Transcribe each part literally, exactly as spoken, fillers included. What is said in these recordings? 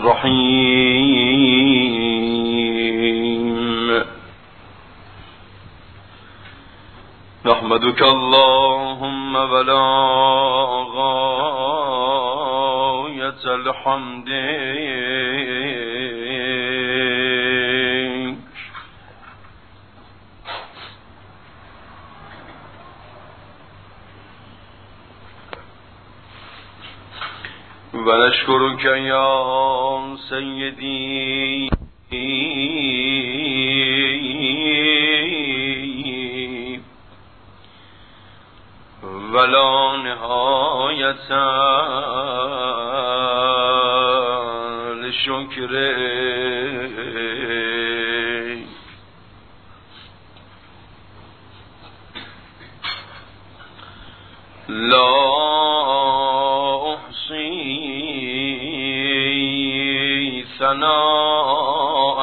الرحيم نحمدك اللهم ولا غاية الحمد ونشكرك يا سيدي ولا نهاية لشكرك لا ثناء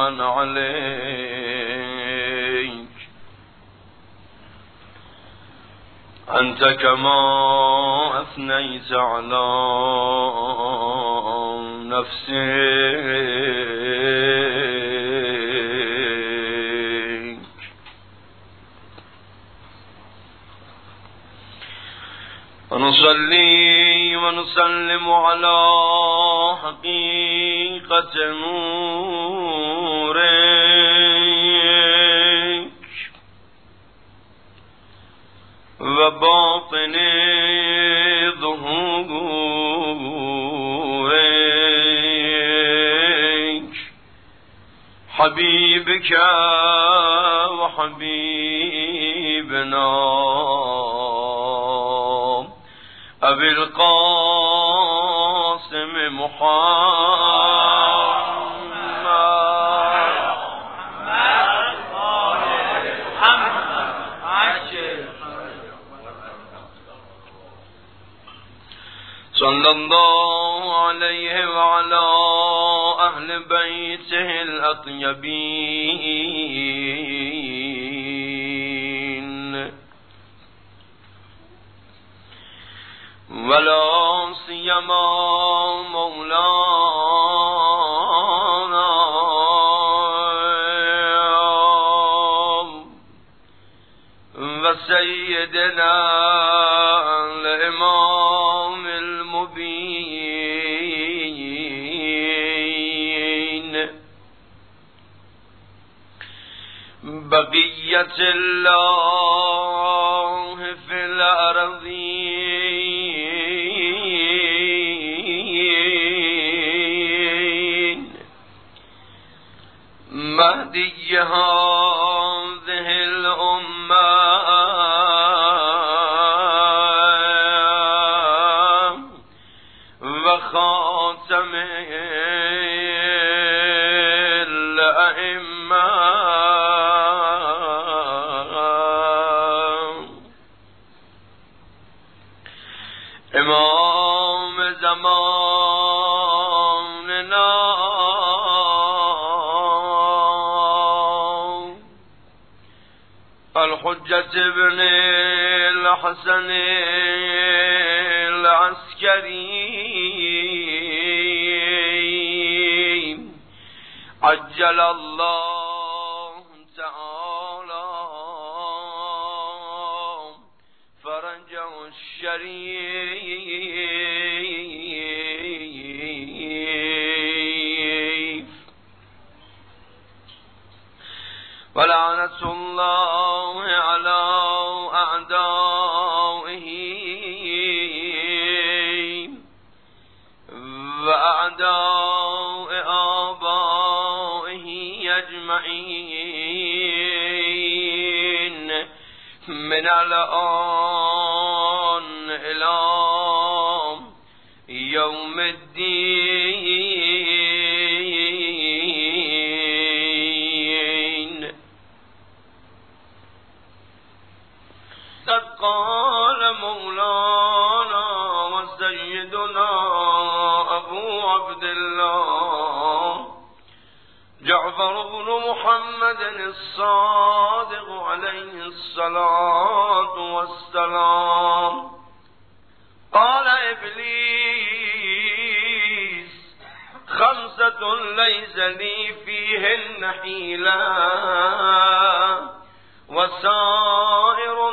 عليك أنت كما أثنيت على نفسك ونصلي ونسلم على حقيقة نورك وباطن ظهورك حبيبك وحبيبنا أبي القاسم محمد صلى الله عليه وعلى أهل بيته الأطيبين ولا سيما مولانا وسيدنا الإمام المبين بقية الله في الأرض مهدي هذه الأمة وخاتم الأئمة إمام زماننا الحجة ابن الحسن العسكري عجل الله تعالى فرجه الشريف ولعنة الله على أعدائه وأعداء آبائه أجمعين من الآن إلى يوم الدين. قد قال مولانا وسيدنا أبو عبد الله جعفر بن محمد الصادق عليه الصلاة والسلام قال إبليس خمسة ليس لي فيهن حيلة وسائر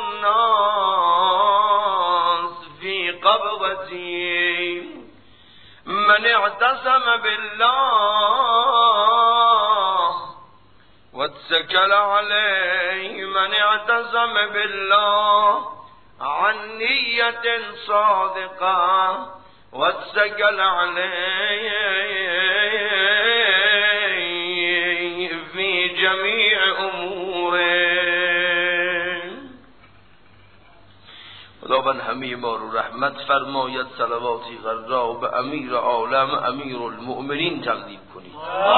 الناس في قبضتي من اعتصم بالله واتكل عليه من اعتصم بالله عن نية صادقة واتكل عليه في جميع اموره. خداوند همه ما رو رحمت فرماید. صلواتی غرا به امیر عالم امیر المؤمنین تقدیم کنید.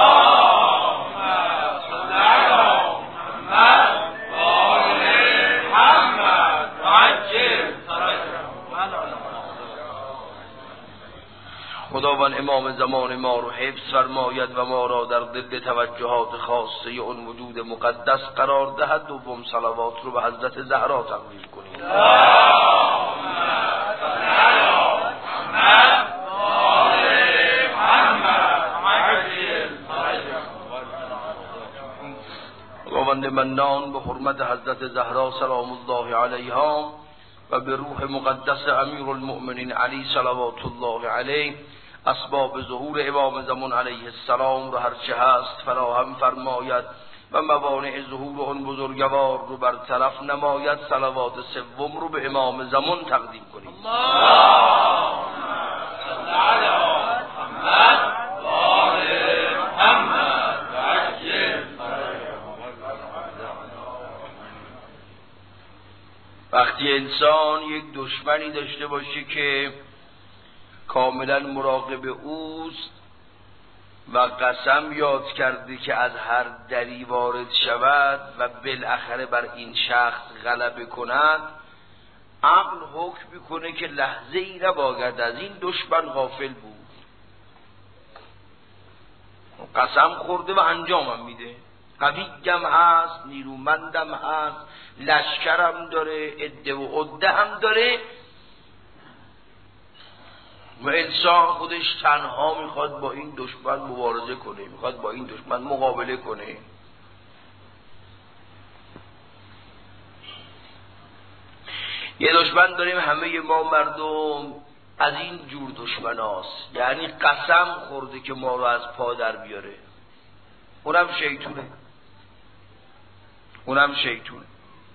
خداوند امام زمان ما رو حفظ فرماید و ما را در ضد توجهات خاصه اون وجود مقدس قرار دهد. دوم صلوات رو به حضرت زهرا تقدیم کنید. خداوند منان به حرمت حضرت زهرا سلام الله علیها و به روح مقدس امیر المؤمنین علی صلوات الله علیه اسباب ظهور امام زمان علیه السلام رو هرچه هست فراهم فرماید و موانع ظهور اون بزرگوار رو برطرف نماید. صلوات سوم رو به امام زمان تقدیم کنید. اللهم صل علی محمد و آل محمد و عجل. وقتی انسان یک دشمنی داشته باشه که کاملا مراقب اوست و قسم یاد کرده که از هر دری وارد شود و بالاخره بر این شخص غلبه کند، عقل حکم میکنه که لحظه ای نباید از این دشمن غافل بود. قسم خورده و انجامم میده. قویم هست، نیرومندم هست، لشکرم داره، عده و عده هم داره و انسان خودش تنها میخواد با این دشمن مبارزه کنه، میخواد با این دشمن مقابله کنه. یه دشمن داریم همه ما مردم از این جور دشمن هاست، یعنی قسم خورده که ما رو از پا در بیاره. اونم شیطونه، اونم شیطونه.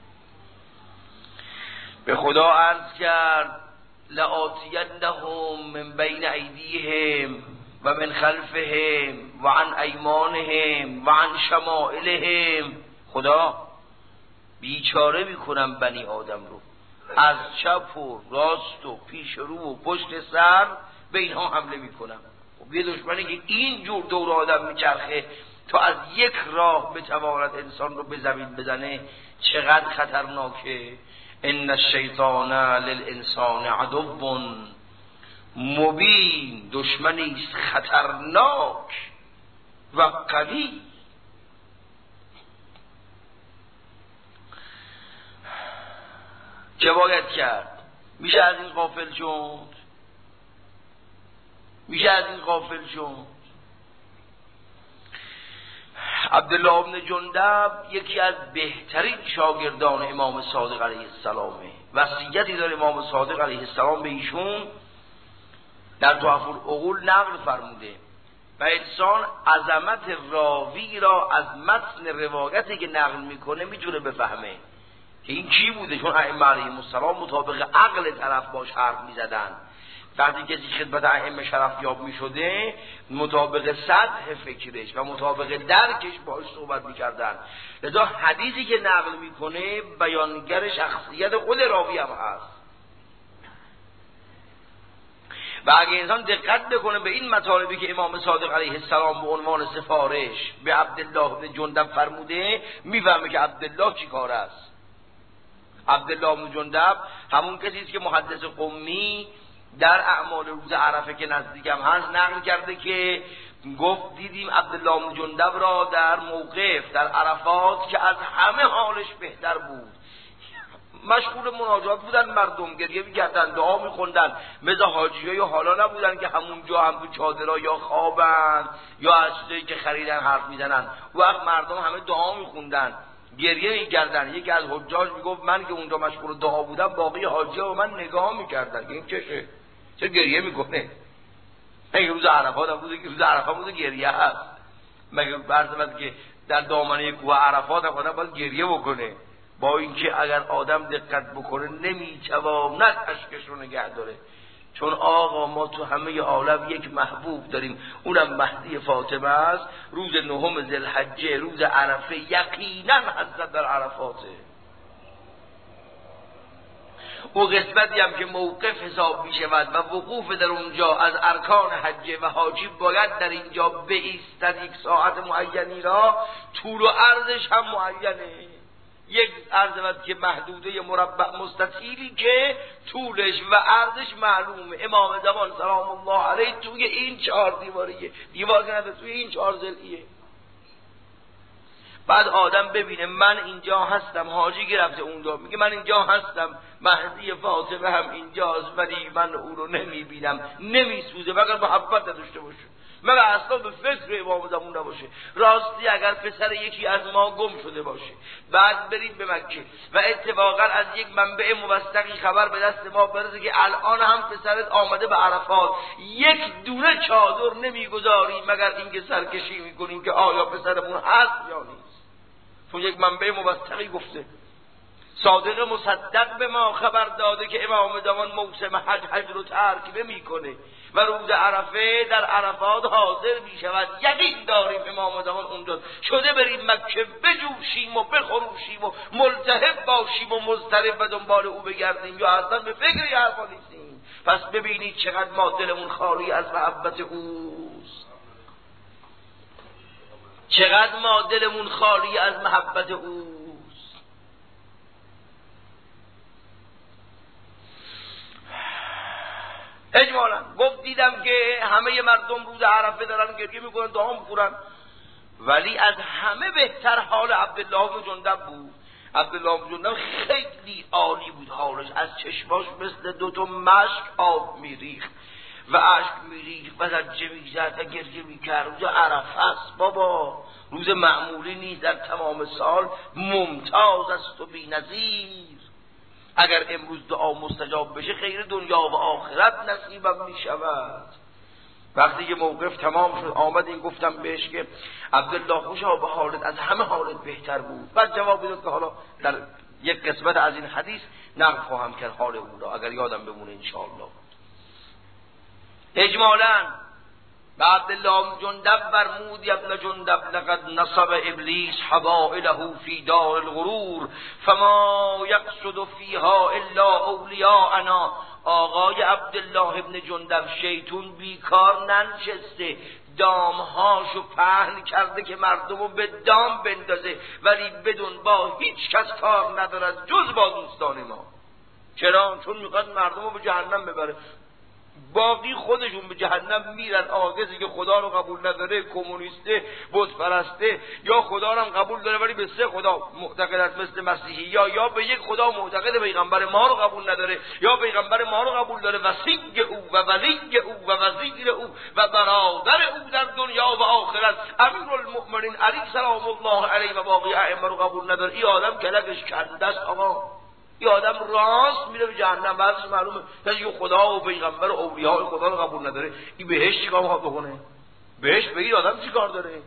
به خدا عرض کرد لآتینهم من بین ایدیهم و من خلفهم و عن ایمانهم و عن شمائلهم. خدا بیچاره میکنم بنی آدم رو، از چپ و راست و پیش رو و پشت سر به اینها حمله میکنم. و یه دشمنی که این جور دور آدم میچرخه تا از یک راه بتواند انسان رو به زمین بزنه، چقدر خطرناکه. ان الشیطان للانسان عدو مبین، دشمنی است خطرناک و قوی. چه باید کرد؟ میشه از این غافل شد؟ میشه از این غافل شد؟ عبدالله بن جندب یکی از بهترین شاگردان امام صادق علیه السلامه. وصیتی داره امام صادق علیه السلام به ایشون در تحفه العقول نقل فرموده و انسان عظمت راوی را از متن روایتی که نقل میکنه میتونه بفهمه که این کی بوده، چون ائمه علیهم السلام مطابق عقل طرف باش حرف میزدن. وقتی کسی خدمت ائمه شرفیاب می شده مطابق سطح فکرش و مطابق درکش باش صحبت می کردن. لذا حدیثی که نقل میکنه بیانگر شخصیت خود راوی هم هست. و اگه انسان دقت بکنه به این مطالبی که امام صادق علیه السلام به عنوان سفارش به عبدالله بن جندب فرموده، میفهمه که عبدالله چی کار است. عبدالله بن جندب همون کسی است که محدث قمی در اعمال روز عرفه که نزدیکم هست نقل کرده که گفت دیدیم عبدالله بن جندب را در موقف در عرفات که از همه حالش بهتر بود. مشغول مناجات بودن، مردم گریه می‌کردن، دعا می‌خوندن، مثل حاجی‌ها یا حالا نبودن که همونجا هم تو چادرها یا خوابن یا از چیزایی که خریدن حرف میزنن. وقت مردم همه دعا می‌خوندن، گریه می‌کردن. یکی از حجاج میگفت من که اونجا مشغول دعا بودم باقی حاجی‌ها به من نگاه می‌کردن این چشه؟ چه گریه می‌کنه؟ این روز عرفات هم بوده که روز عرفات بوده گریه هست. مگه فرض کنید که در دامنه کوه عرفات هم آدم باید گریه بکنه؟ با اینکه اگر آدم دقت بکنه نمیتواند اشکش رو نگه داره. چون آقا ما تو همه عالم یک محبوب داریم، اونم مهدی فاطمه است. روز نهم ذوالحجه، روز عرفه، یقینا حضرت در عرفاته. او قسمتی هم که موقف حساب می شود و وقوف در اونجا از ارکان حجه و حاجی باید در اینجا بایستد یک ساعت معینی را، طول و عرضش هم معینه. یک عرض بود که محدوده مربع مستطیلی که طولش و عرضش معلومه. امام زمان سلام الله علیه توی این چهار دیواریه، دیوار که نداره، توی این چهار ضلعیه. بعد آدم ببینه من اینجا هستم، حاجی گرفته اونجا میگه من اینجا هستم، مهدی فاطمه هم اینجاست، ولی من او رو نمیبینم، نمیسوزه مگر محبت نداشته باشه، مگر اصلا به فکر امام زمان نباشه. راستی اگر پسر یکی از ما گم شده باشه، بعد برید به مکه و اتفاقا از یک منبع موثقی خبر به دست ما برسه که الان هم پسرت آمده به عرفات، یک دونه چادر نمیگذاری مگر اینکه سرکشی میکنیم که آیا پسرمون هست یا نیست. چون یک منبع موثقی گفته، صادق مصدق به ما خبر داده که امام زمان موسم حج حج رو ترک نمیکنه و روز عرفه در عرفات حاضر می شود. یقین داریم امام زمان اونجا شده بریم مکه بجوشیم و بخروشیم و ملتهب باشیم و مضطرب و دنبال او بگردیم، یا اصلا به فکر یه حرفا نیستیم. پس ببینید چقدر ما دلمون خالی از محبت اوست، چقدر ما دلمون خالی از محبت اوست. اجمالا گفت دیدم که همه مردم روز عرفه دارن گریه میکنن، دعا میکنن، ولی از همه بهتر حال عبدالله بن جندب بود. عبدالله بن جندب خیلی عالی بود حالش، از چشماش مثل دوتا مشک آب میریخت و اشک میریخت و زجه میزد و گریه میکرد. روز عرفه است بابا، روز معمولی نیست، در تمام سال ممتاز است و بی‌نظیر. اگر امروز دعا مستجاب بشه خیر دنیا و آخرت نصیبم می شود. وقتی که موقف تمام شد آمد این گفتم بهش که عبدالله خوشا به حالت از همه حالت بهتر بود. بعد جواب داد که حالا در یک قسمت از این حدیث نقل خواهم کرد حال او را اگر یادم بمونه انشاءالله. اجمالاً و عبدالله جندب فرمود یا ابن جندب لقد نصب ابلیس حبائله فی دار الغرور فما یقصد فیها الا اولیاءنا. آقای عبدالله ابن جندب شیطون بیکار ننشسته، دامهاشو پهن کرده که مردمو به دام بندازه، ولی بدون با هیچ کس کار ندارد جز با دوستان ما. چرا؟ چون میخواد مردمو به جهنم ببره. باقی خودشون به جهنم میرن. آقا کسی که خدا رو قبول نداره، کمونیسته، بت پرسته، یا خدا رو هم قبول داره ولی به سه خدا معتقد است مثل مسیحی، یا یا به یک خدا معتقد، پیغمبر ما رو قبول نداره، یا پیغمبر ما رو قبول داره و سینگ او و ولی او و وزیر او و برادر او در دنیا و آخرت امیرالمؤمنین علی سلام الله علیه و باقی ائمه رو قبول نداره. این آدم کلکش کنده است آقا. این آدم راست میره به جهنم. بعدش معلومه کسی که خدا و پیغمبر و اولیاء خدا رو قبول نداره این بهش چیکار میخواد بکنه؟ بهش به این آدم چیکار داره؟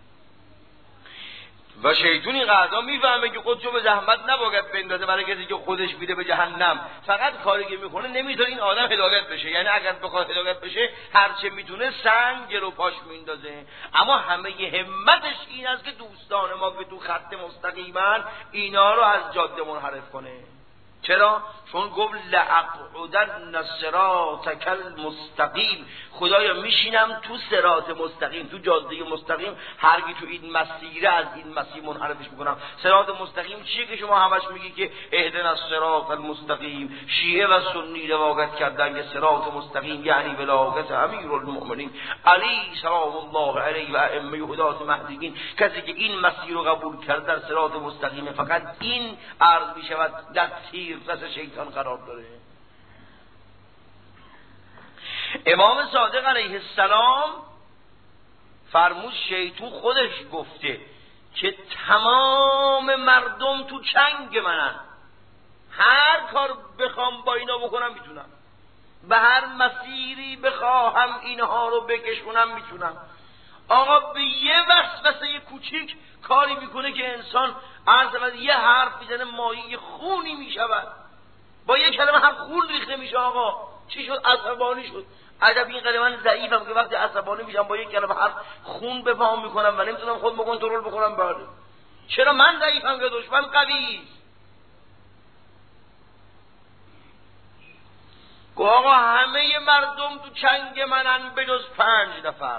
و شیطون این قضا میفهمه که خودشو به زحمت نباید بندازه برای کسی که خودش میره به جهنم. فقط کاری که میکنه نمیذاره این آدم هدایت بشه. یعنی اگر بخواد هدایت بشه هر چه میتونه سنگ رو پاش میندازه. اما همه همتش این است که دوستان ما که تو خط مستقیمن اینا رو از جاده منحرف کنه. چرا؟ چون گفت لأقعدن الصراطک المستقیم، خدایا میشینم تو صراط مستقیم، تو جاده مستقیم، هرگی تو این مسیر از این مسیر منحرفش میکنم. صراط مستقیم چیه که شما همش میگی که اهدنا الصراط المستقیم؟ شیعه و سنی روایت کردن که صراط مستقیم یعنی ولایت امیرالمؤمنین علی سلام الله علیه و ائمه هدات مهدیین. کسی که این مسیر رو قبول کرد در صراط مستقیم، فقط این عرض میشود در تیر دست شیطان قرار داره. امام صادق علیه السلام فرمود شیطان خودش گفته که تمام مردم تو چنگ منن، هر کار بخوام با اینا بکنم میتونم، به هر مسیری بخواهم اینها رو بکشونم میتونم. آقا به یه وسوسه یه کوچیک کاری میکنه که انسان عرض یه حرف میزنه مایه خونی میشود، با یه کلمه هم خون ریخته میشه. آقا چی شد؟ عصبانی شد. عجب این قدر من ضعیفم که وقتی عصبانی میشم با یک کلمه حرف خون به پام میکنم و نمیتونم خود کنترل بکنم. بله چرا من ضعیفم که دشمن قوی است؟ گو آقا همه مردم تو چنگ منن به جز پنج نفر.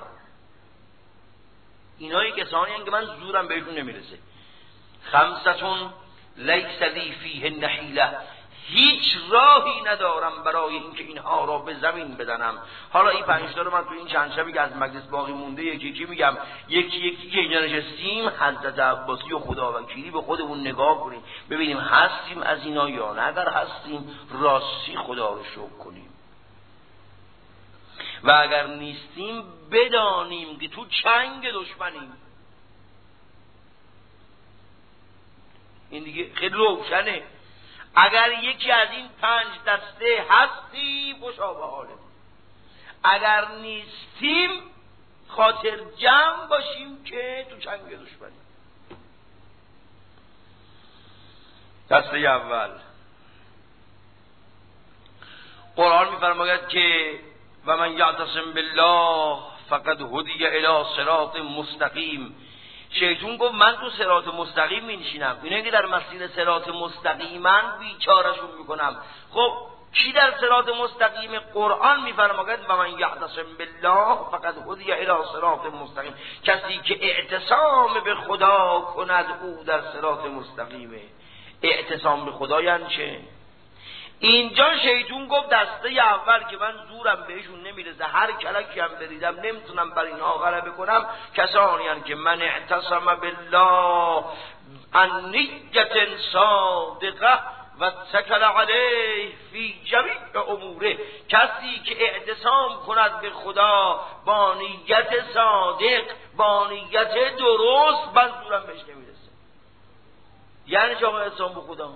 اینایی کسانی هستند که من زورم بهشون نمیرسه. خمستون لیس لی فیه نحیله، هیچ راهی ندارم برای اینکه اینها را به زمین بدنم. حالا این پنج تا رو من تو این چند شبی که از مجلس باقی مونده یکی یکی میگم. یکی یکی که اینجا نشستیم حضرت عباسی و خداوکیلی به خودمون نگاه کنیم ببینیم هستیم از اینا یا نه. اگر هستیم راستی خدا رو شکر کنیم و اگر نیستیم بدانیم که تو چنگ دشمنیم. این دیگه خیلی روشنه. اگر یکی از این پنج دسته هستی خوشا به حالم، اگر نیستیم خاطر جمع باشیم که تو چنگ دشمنیم. دسته اول قرآن می‌فرماید که و من یعتصم بالله فقد هدی الی صراط مستقیم. شیطان گفت من تو صراط مستقیم می‌نشینم، اینه که در مسیر صراط مستقیماً بیچارهشون میکنم. خب کی در صراط مستقیم؟ قرآن می‌فرماید و من یعتصم بالله فقد هدی الی صراط مستقیم. کسی که اعتصام به خدا کند او در صراط مستقیمه. اعتصام به خدا یعنی چه؟ اینجا شیطان گفت دسته اول که من زورم بهشون نمیرسه، هر کلکی هم بریدم نمیتونم بر اینها غلبه کنم، کسانی هستند که من اعتصم بالله عن نیت صادقه و تکل علیه فی جمیع اموره. کسی که اعتصام کند به خدا با نیت صادق، با نیت درست، من زورم بهش نمیرسه. یعنی چه آقا اعتصام به خدا؟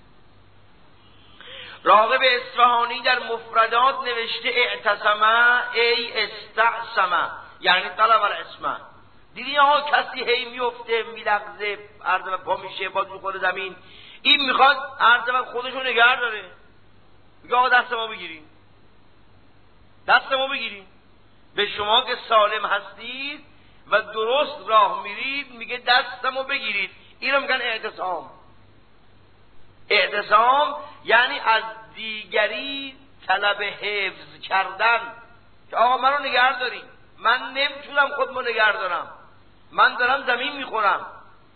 راغب اصفهانی در مفردات نوشته اعتصمه ای استعصمه، یعنی طلب الاسمه. دیدی ها کسی هی میفته میلغزه عرض و پا میشه باز میخوره زمین، این میخواد عرض و خودشو نگه داره، میگه آقا دست ما بگیریم، دست ما بگیریم. به شما که سالم هستید و درست راه میرید میگه دست ما بگیرید. اینو میگن اعتصام. اعتصام یعنی از دیگری طلب حفظ کردن، که آقا منو نگه داریم، من نمیتونم خودمو نگه دارم، من دارم زمین میخورم.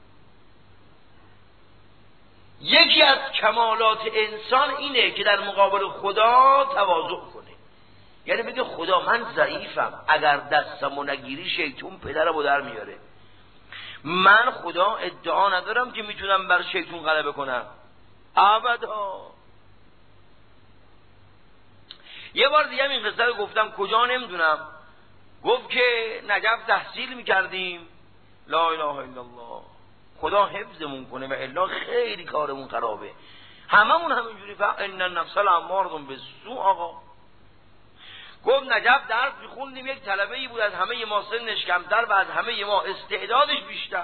یکی از کمالات انسان اینه که در مقابل خدا تواضع کنه، یعنی بگه خدا من ضعیفم، اگر دستمو نگیری شیطان پدرمو در میاره. من خدا ادعا ندارم که میتونم بر شیطان غلبه کنم، ابدا. یه بار دیگه این قصه رو گفتم، کجا نمیدونم، گفت که نجف تحصیل میکردیم، لا اله الا الله، خدا حفظمون کنه و الا خیلی کارمون خرابه، هممون همینجوری. فان النفس لاماره بالسوء. آقا گفت نجف درس میخوندیم، یک طلبه ای بود از همه ما سنش کمتر و از همه ما استعدادش بیشتر.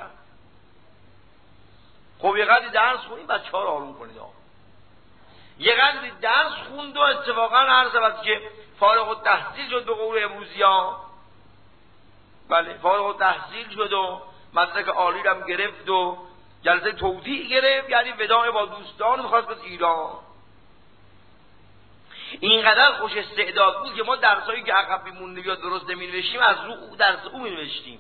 خب یه قدری درس خوندیم، بچه ها رو آروم کنید. آقا یه قدری درس خوند و اتفاقا عرض بود که فارغ التحصیل شد به قول امروزی ها. بله فارغ التحصیل شد و مدرک عالی هم گرفت و جلسه توضیح گرفت، یعنی وداع با دوستان میخواست به ایران. اینقدر خوش استعداد بود که ما درسایی که عقب میمونده یا درست نمی‌نوشتیم از رو درس او می‌نوشتیم.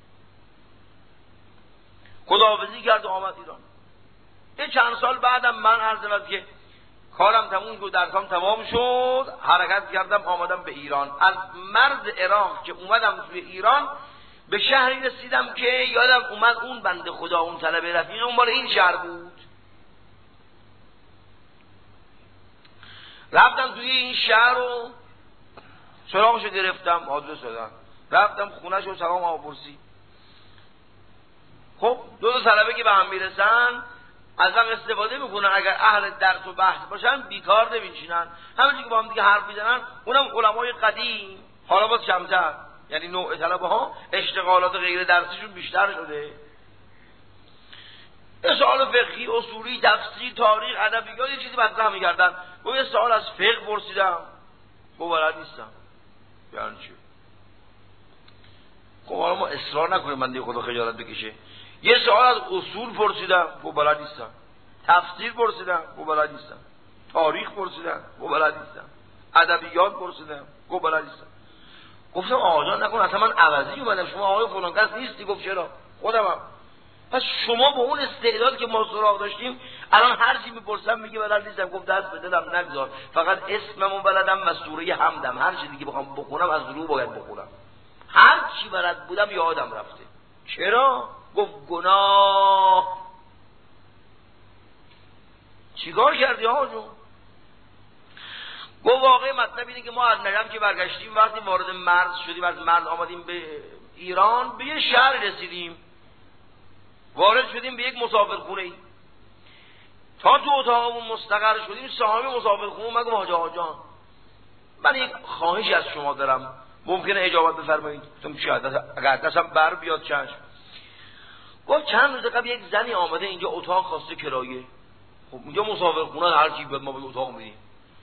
خداحافظی کرد و آمد ایران. یه چند سال بعدم من عرض شود که کارم تموم شد، درسام تمام شد، حرکت کردم آمدم به ایران. از مرز عراق که اومدم توی ایران به شهری رسیدم که یادم اومد اون بنده خدا، اون طلبه رفیق اون مال این شهر بود. رفتم توی این شهر و سراغشو گرفتم، آدرس دادم، رفتم خونه‌ش و سلام آپرسی. خب دو تا طلبه که به هم میرسن از من استفاده میکنن، اگر اهل درس و بحث باشن بیکار نمیشینن، همونجوری که با هم دیگه حرف میزنن. اونم علمای قدیم، حالا باز کمتر، یعنی نوع طلبه ها اشتغالات غیر درسیشون بیشتر شده. یه سوال فقهی، اصولی، تفسیر، تاریخ، ادبیات، یه چیزی مطرح می‌کردن. گفت یه سوال از فقه پرسیدم، گفت بلد نیستم. یعنی چی؟ خب حالا ما اصرار نکنیم بنده خدا خجالت بکشه. یه سوال از اصول پرسیدم، گفت بلد نیستم. تفسیر پرسیدم، گفت بلد نیستم. تاریخ پرسیدم، گفت بلد نیستم. ادبیات پرسیدم، گفت بلد نیستم. گفتم آقا جان نکن اصلا من عوضی اومدم، شما آقای فلان کس نیستی. گفت چرا؟ خودمم. پس شما با اون استعداد که ما سراغ داشتیم الان هر چی میپرسم میگه بلد نیستم. گفت دست به دلم نگذار، فقط اسممو بلدم و سوره حمدم، هر چیزی که بخوام بخونم از رو باید بخونم. هر چی بلد بودم یادم رفته. چرا؟ گفت گناه. چیکار کردی آقا جون؟ گفت واقعی مطلب اینه که ما از نجف که برگشتیم، وقتی وارد مرز شدیم، از مرز آمدیم به ایران، به یه شهر رسیدیم، وارد شدیم به یک مسافرخونه ای. تا تو اتاقمون مستقر شدیم، صاحب مسافرخونه من گفت حاج آقا جان من یک خواهشی از شما دارم، ممکنه اجابت بفرمایید؟ گفتم شاید اگر دستم بر بیاد چشم. گفت چند روز قبل یک زنی آمده اینجا اتاق خواسته کرایه. خب اینجا مسافرخونه هر چی بیاد ما به اتاق میریم.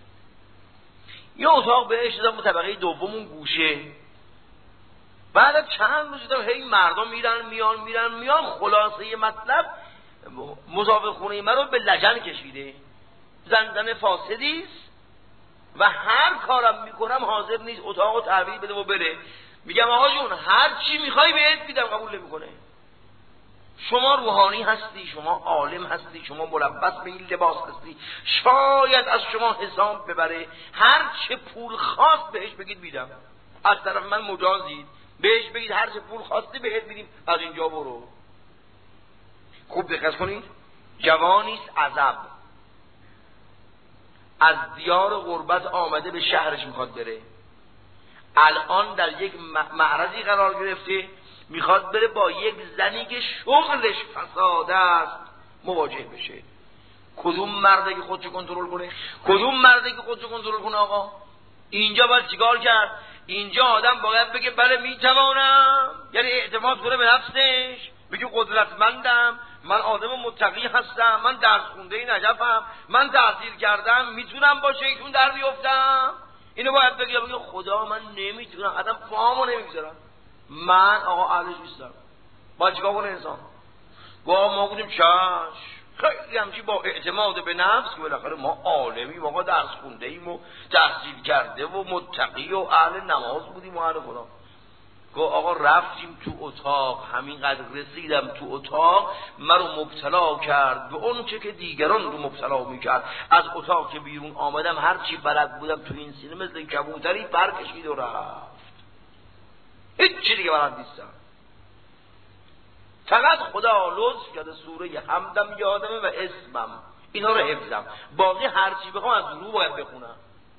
یه اتاق بهش دادم طبقه دومون گوشه. بعد از چند روز دیدم هی مردم میرن میان میرن میان. خلاصه مطلب مسافرخونه من رو به لجن کشیده. زن زن فاسدی است و هر کارم میکنم حاضر نیست اتاقو تحویل بده و بره. میگم آقا جون هر چی میخوای بهت میدم، قبول نمیکنه. شما روحانی هستی، شما عالم هستی، شما ملبس به این لباس هستی، شاید از شما حساب ببره. هر چه پول خواست بهش بگید میدم. از طرف من مجازید، بهش بگید هر چه پول خواستی بهت میدیم، از اینجا برو. خوب دقت کنید، جوانیست عزب از دیار غربت آمده به شهرش میخواد بره. الان در یک معرضی قرار گرفته، میخواد بره با یک زنی که شغلش فساد است مواجه بشه. کدوم مرده که خودشو کنترل کنه؟ کدوم مرده که خودشو کنترل کنه آقا؟ اینجا باید چیکار کرد؟ اینجا آدم باید بگه بله میتوانم، یعنی اعتماد کنه به نفسش، بگه قدرتمندم، من آدم متقی هستم، من درس خونده نجفم، من تحصیل کردم، میتونم با شیطون در بیفتم. اینو باید بگه. بگه خدا من نمیتونم، آدم پاهامو نمیگذارم، من آقا اهلش نیستم. باید چیکار کنه انسان؟ با ما گفتیم چش، خیلی همچی با اعتماد به نفس که بالاخره ما عالمیم، آقا درس خونده ایم و تحصیل کرده و متقی و اهل نماز بودیم و اهل خدا. گفت آقا رفتیم تو اتاق، همینقدر رسیدم تو اتاق مرا مبتلا کرد به اون چه که دیگران رو مبتلا میکرد. از اتاق که بیرون آمدم هر چی بلد بودم تو این سینه مثل کبوتری پر کشید و رفت. هیچ چی دیگه بلد نیستم. فقط خدا لطف کرده سوره حمدم یادمه و اسمم، اینا رو حفظم، باقی هر چی بخوام از رو باید بخونم.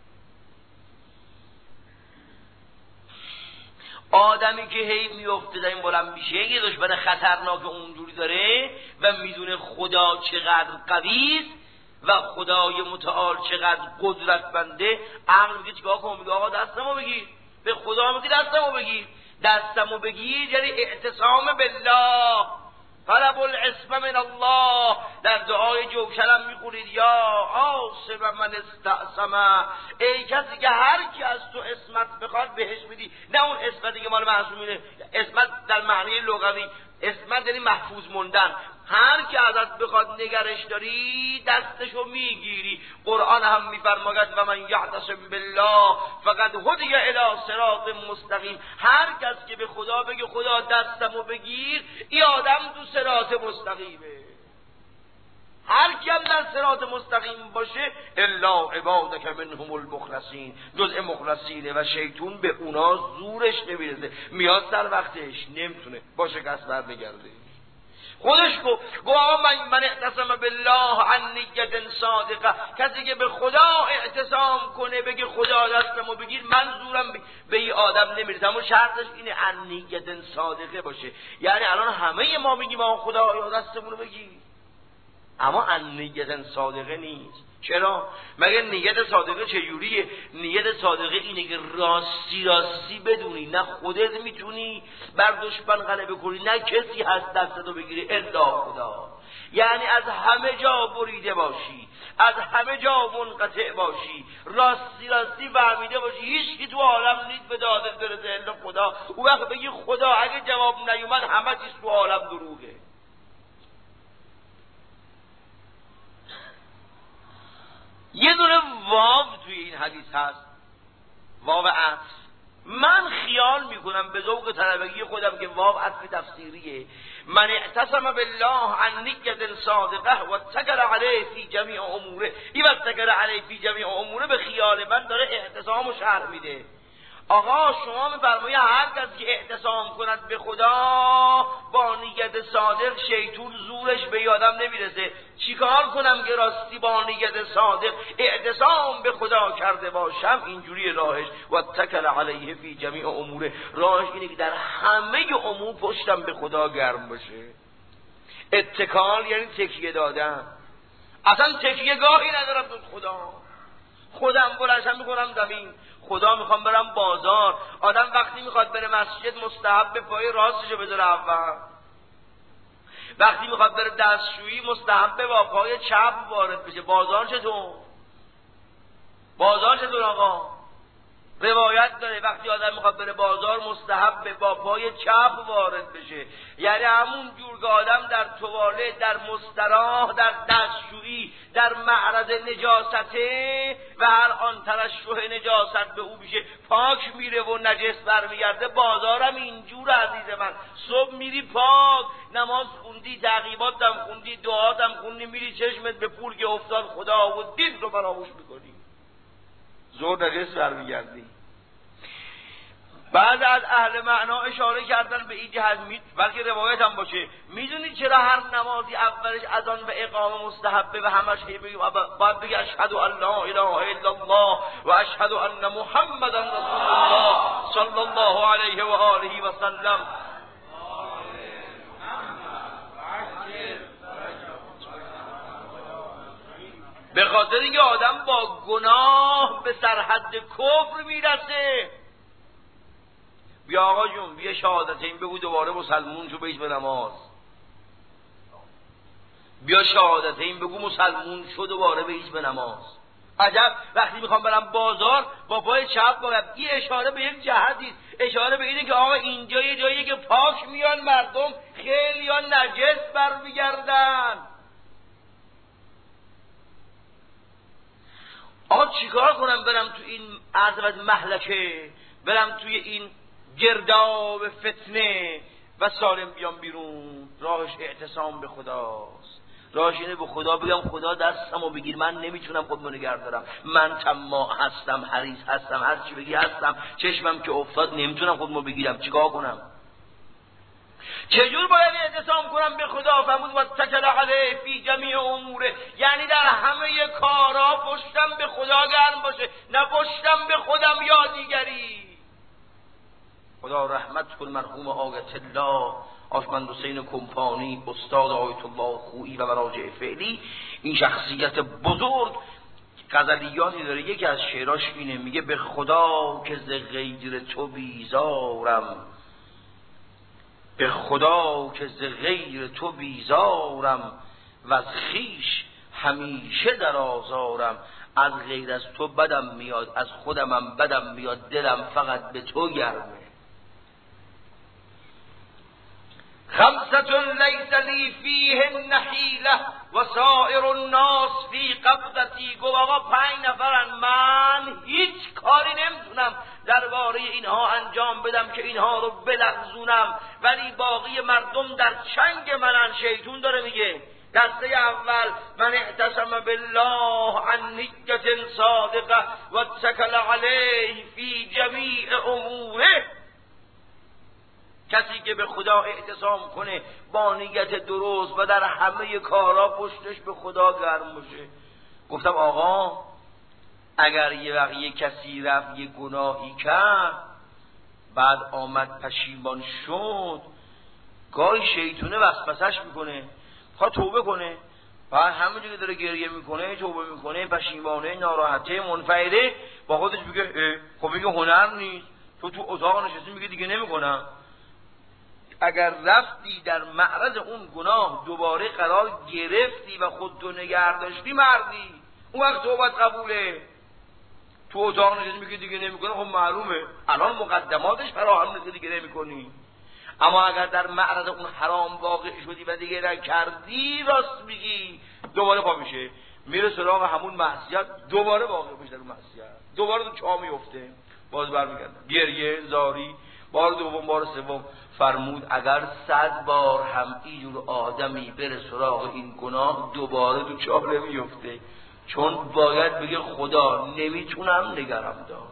آدمی که هی میفته در این بلند میشه، یه دشمن خطرناک اونجوری داره و میدونه خدا چقدر قوی است و خدای متعال چقدر قدرتمنده، عقل میگه چیکار کنم؟ میگه آقا دستمو بگیر. به خدا میگه دستمو بگیر. دستمو بگیر یعنی اعتصام بالله، طلب العصمه من الله. در دعای جوشرم میخونید یا عاصم من استعصم، ای کسی که هر کی از تو عصمت بخواد بهش میدی. نه اون عصمتی که مال معصومینه، عصمت در معنی لغوی، عصمت یعنی محفوظ موندن. هر که ازت بخواد نگرش داری دستشو میگیری. قرآن هم میفرماید و من یعتصم بالله فقد هدی الی صراط مستقیم. هر کس که به خدا بگه خدا دستمو بگیر، این آدم تو صراط مستقیمه. هر کی هم در صراط مستقیم باشه الا عبادک منهم المخلصین، جزء مخلصینه و شیطون به اونا زورش نمیرسه، میاد در وقتش نمیتونه با شکست برمیگرده. خودش گفت گو من من اعتصم بالله عن نیت صادقه، کسی که به خدا اعتصام کنه بگه خدا دستمو بگیر من زورم به این آدم نمیرسه. اما شرطش اینه عن نیت صادقه باشه. یعنی الان همه ما میگیم آقا خدا یا دستمون رو بگیر، اما ان نیت صادقه نیست. چرا؟ مگه نیت صادقه چجوریه؟ نیت صادقه اینه که راستی راستی بدونی نه خودت میتونی بر دشمن غلبه کنی نه کسی هست دستتو بگیره الا خدا. یعنی از همه جا بریده باشی، از همه جا منقطع باشی، راستی راستی فهمیده باشی هیچ کی تو عالم نیست به دادت برسه الا خدا. اون وقت بگی خدا اگه جواب نیومد همه چیز تو عالم دروغه. یه دونه واو توی این حدیث هست، واو عطف. من خیال میکنم به ذوق طلبگی خودم که واو عطف تفسیریه. من اعتصم بالله عن نیت صادقه و اتکل علیه فی جمیع اموره. این و اتکل علیه فی جمیع اموره به خیال من داره اعتصام و شرح میده. آقا شما میفرمایید هر کس که اعتصام کند به خدا با نیت صادق شیطون زورش به یادم نمیرسه. چیکار کنم که راستی با نیت صادق اعتصام به خدا کرده باشم؟ اینجوری راهش و اتکل علیه فی جمیع اموره. راهش اینه که در همه امور پشتم به خدا گرم باشه. اتکال یعنی تکیه دادن. اصلا تکیه گاهی ندارم جز خدا. خودم بلنشم میکنم زمین. خدا میخوام برم بازار. آدم وقتی میخواد بره مسجد مستحب به پای راستشو بذاره اول. وقتی میخواد بره دستشویی مستحب به با پای چپ وارد بشه. بازار چطور؟ بازار چطور آقا؟ روایت داره وقتی آدم میخواد بره بازار مستحب به با پای چپ وارد بشه. یعنی همون جور که آدم در توالت، در مستراح، در دستشویی، در معرض نجاسته و هر آن ترشح نجاست به او میشه پاک میره و نجس برمیگرده. بازارم اینجور عزیز من. صبح میری پاک، نماز خوندی، تعقیباتم خوندی، دعاتم خوندی، میری چشمت به پول که افتاد خدا و دین رو فراموش میکنی، زور نجس برمیگردی. بعض از اهل معنا اشاره کردن به این جهت، بلکه روایت هم باشه. میدونی چرا هر نمازی اولش اذان و اقامه مستحبه و همش بگیم باید بگی اشهد ان لا اله الا الله و اشهد ان محمدا رسول الله صلی الله علیه و آله و سلم. به خاطر اینکه آدم با گناه به سرحد کفر میرسه. بیا آقا جون بیا شهادتین بگو دوباره مسلمون شو بیش به نماز. بیا شهادتین بگو مسلمون شو دوباره بیش به نماز. عجب وقتی میخوام برم بازار با پای چپ باید. این اشاره به یک جهتی، اشاره به اینه که آقا اینجا یه جایی که پاک میان مردم خیلی یا نجس برمیگردن. آقا چیکار کنم برم تو این عرض محلکه، برم توی این گرداب فتنه و سالم بیام بیرون؟ راهش اعتصام به خداست. راهش اینه به خدا بگم خدا دستمو بگیر، من نمیتونم خودمو نگه دارم، من طماع هستم، حریص هستم، هر چی بگی هستم، چشمم که افتاد نمیتونم خودمو بگیرم، چیکار کنم؟ چجور باید اعتصام کنم به خدا؟ فرمود و اتکل علیه فی جمیع اموره. یعنی در همه کارا پشتم به خدا گرم باشه، نه پشتم به خودم یا دیگری. خدا رحمت کن مرحوم آیت الله آشمند حسین کمپانی، استاد آیت الله خویی و مراجع فعلی. این شخصیت بزرگ غزلیاتی داره. یکی از شعراش اینه، میگه به خدا که ز غیر تو بیزارم، به خدا که ز غیر تو بیزارم و از خویش همیشه در آزارم. از غیر از تو بدم میاد، از خودمم بدم میاد، دلم فقط به تو گرمه. خمسة لیس لی فیهن حیلة و سائر الناس فی قبضتی. گفت آقا پنج نفرن، من هیچ کاری نمیتونم درباره اینها انجام بدم که اینها رو بلغزونم، ولی باقی مردم در چنگ منن. شیطون داره میگه دسته اول من اعتصم بالله عن نیت صادقه و اتکل علیه فی جمیع اموره. کسی که به خدا اعتصام کنه با نیت درست و در همه کارا پشتش به خدا گرم باشه. گفتم آقا اگر یه وقت یه کسی رفت یه گناهی کرد بعد آمد پشیمان شد، گاهی شیطونه وسوسش میکنه خواه توبه کنه، بعد همونجوری که داره گریه میکنه توبه میکنه پشیمانه ناراحته منفعله با خودش میگه خب میگه هنر نیست، تو تو اتاق نشستی میگه دیگه نمیکنم. اگر رفتی در معرض اون گناه دوباره قرار گرفتی و خودتو نگه داشتی مردی، اون وقت توبت قبوله. تو اتاق نشستی میگه دیگه نمیکنه، خب معلومه الان مقدماتش فراهم نیست دیگه نمیکنی. اما اگر در معرض اون حرام واقع شدی و دیگه نکردی، راست میگی دوباره پا میشه میره سراغ همون معصیت، دوباره واقع میشه در اون معصیت، دوباره تو چاه میفته، باز برمیگرده گریه زاری. بار دوم بار سوم فرمود اگر صد بار هم اینجور آدمی بره سراغ این گناه دوباره تو چاه نمیفته، چون باید بگه خدا نمیتونم نگرم دار.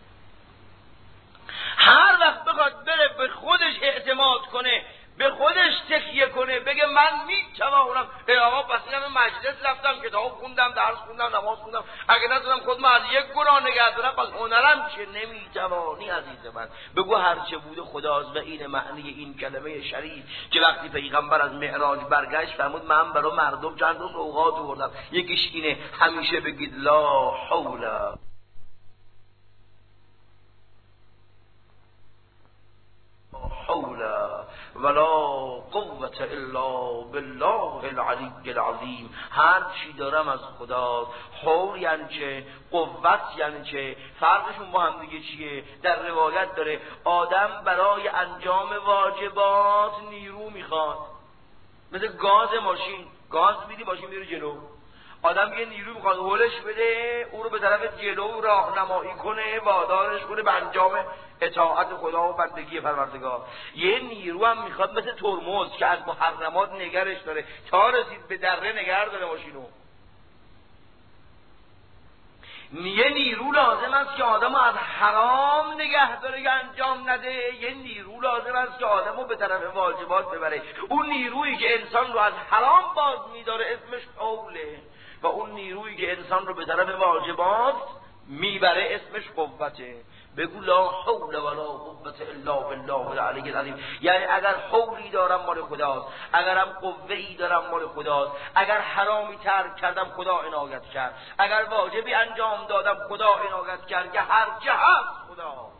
هر وقت بخواد بره به خودش اعتماد کنه، به خودش تکیه کنه، بگه من میتوانم، ای آقا پس اینم مجلس رفتم کتاب خوندم درس خوندم نماز خوندم، اگه نتونم خودم از یک گناه نگه دارم پس هنرم چه؟ نمیتوانی عزیز من. بگو هرچه بوده خداست و این معنی این کلمه شریف که وقتی پیغمبر از معراج برگشت فرمود من برای مردم چند تا سوغات آوردم، یکیش اینه همیشه بگید لا حول حول ولا قوة الا بالله العلی العظیم. هر چی دارم از خدا. حول یعنی چه؟ قوت یعنی چه؟ فرقشون با هم دیگه چیه؟ در روایت داره آدم برای انجام واجبات نیرو میخواد، مثل گاز ماشین، گاز میدی ماشین میره جلو، آدم یه نیرو میخواد هولش بده او رو به طرف جلو راهنمایی کنه، وادارش کنه به انجام اطاعت خدا و بندگی پروردگار. یه نیرو هم میخواد مثل ترمز که از محرمات نگرش داره تا رسید به دره نگر داره ماشینو. یه نیرو لازم است که آدم از حرام نگه داره که انجام نده، یه نیرو لازم است که آدم رو به طرف واجبات ببره. اون نیرویی که انسان رو از حرام باز میداره اسمش حوله و اون نیرویی که انسان رو به طرف واجبات میبره اسمش قوته. بگو لا حول ولا قوة الا بالله العلی العظیم. یعنی اگر حولی دارم مال خداست، اگرم قوه‌ای دارم مال خداست، اگر حرامی ترک کردم خدا عنایت کرد، اگر واجبی انجام دادم خدا عنایت کرد که هر چه هست خداست.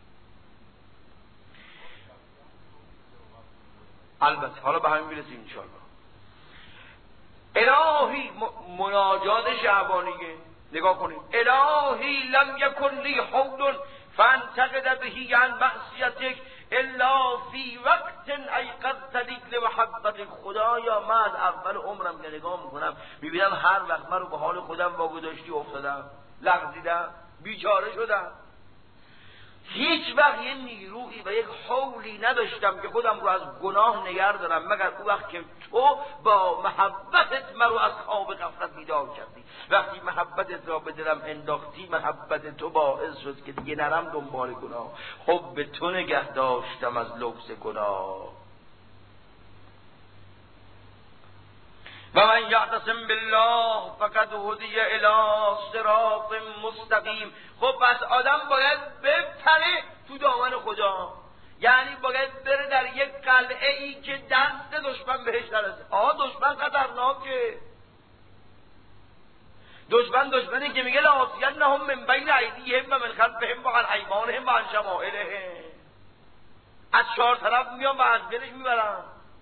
البته حالا به همین میرسیم انشاءالله. الهی مناجات شعبانیه نگاه کنید. الهی لم یکن لی حول فانتقد بهی عن معصیتک الا فی وقت ایقظتنی لمحبت خدایا. من از اول عمرم که نگاه میکنم میبینم هر وقت من رو به حال خودم واگذاشتی افتادم، لغزیدم، بیچاره شدم، هیچ وقت یه نیرویی و یک حولی نداشتم که خودم رو از گناه نگه دارم مگر اون وقت که تو با محبتت من رو از خواب غفلت بیدار کردی. وقتی محبتت را به دلم انداختی محبت تو باعث شد که دیگه نرم دنبال گناه، خب به تو نگه داشتم از لبس گناه. و من یعتصم بالله فقد هدی الی صراط مستقیم. خب پس آدم باید بپره تو دامن خدا، یعنی باید بره در یک قلعه ای که دست دشمن بهش نرسه. آه دشمن خطرناکه، دشمن دشمنی که میگه لآتینهم من بین ایدیهم و من خلفهم و عن ایمانهم و عن شمائلهم، از چهار طرف میان و از دلش میبرن.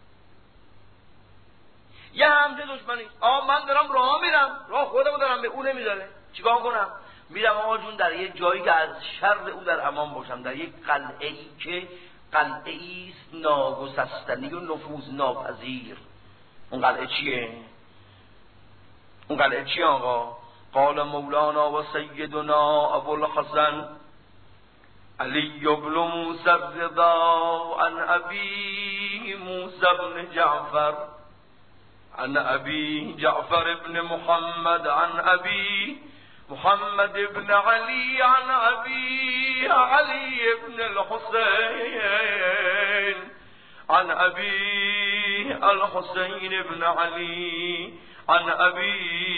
یه همزه دشمنی. آه من دارم راه میرم، راه خودمو دارم به اون نمیذاره، چیکار کنم؟ میرم آقا جون در یه جایی که از شر او در امان باشم، در یک قلعه ای که قلعه ایست ناگسستنی و نفوذ ناپذیر. اون قلعه چیه؟ اون قلعه چیه آقا؟ قال مولانا و سیدنا ابو الحسن علی بن موسی الرضا عن ابی موسی بن جعفر عن ابي جعفر بن محمد عن ابي محمد بن علي عن ابي علي بن الحسين عن ابي الحسين بن علي عن ابي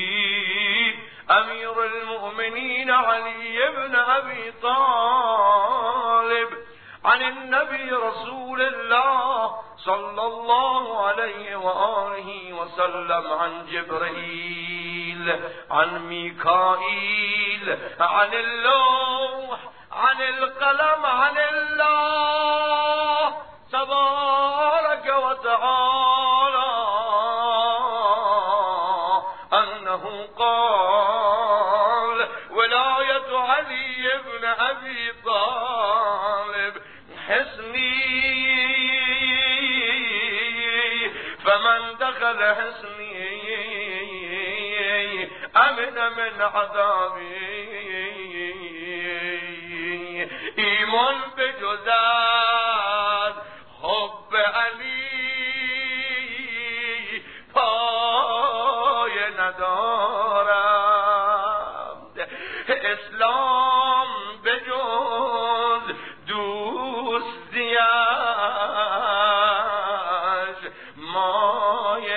امير المؤمنين علي بن ابي طالب عن النبي رسول الله صلى الله عليه وآله وسلم عن جبريل عن ميكائيل عن اللوح عن القلم عن الله تبارك وتعالى أنه قال ولاية علي بن أبي طالب حصني فمن دخل حصني امن من عذابی. ایمان به جز از حب علی پای ندارم، اسلام به جز دوستیش مایه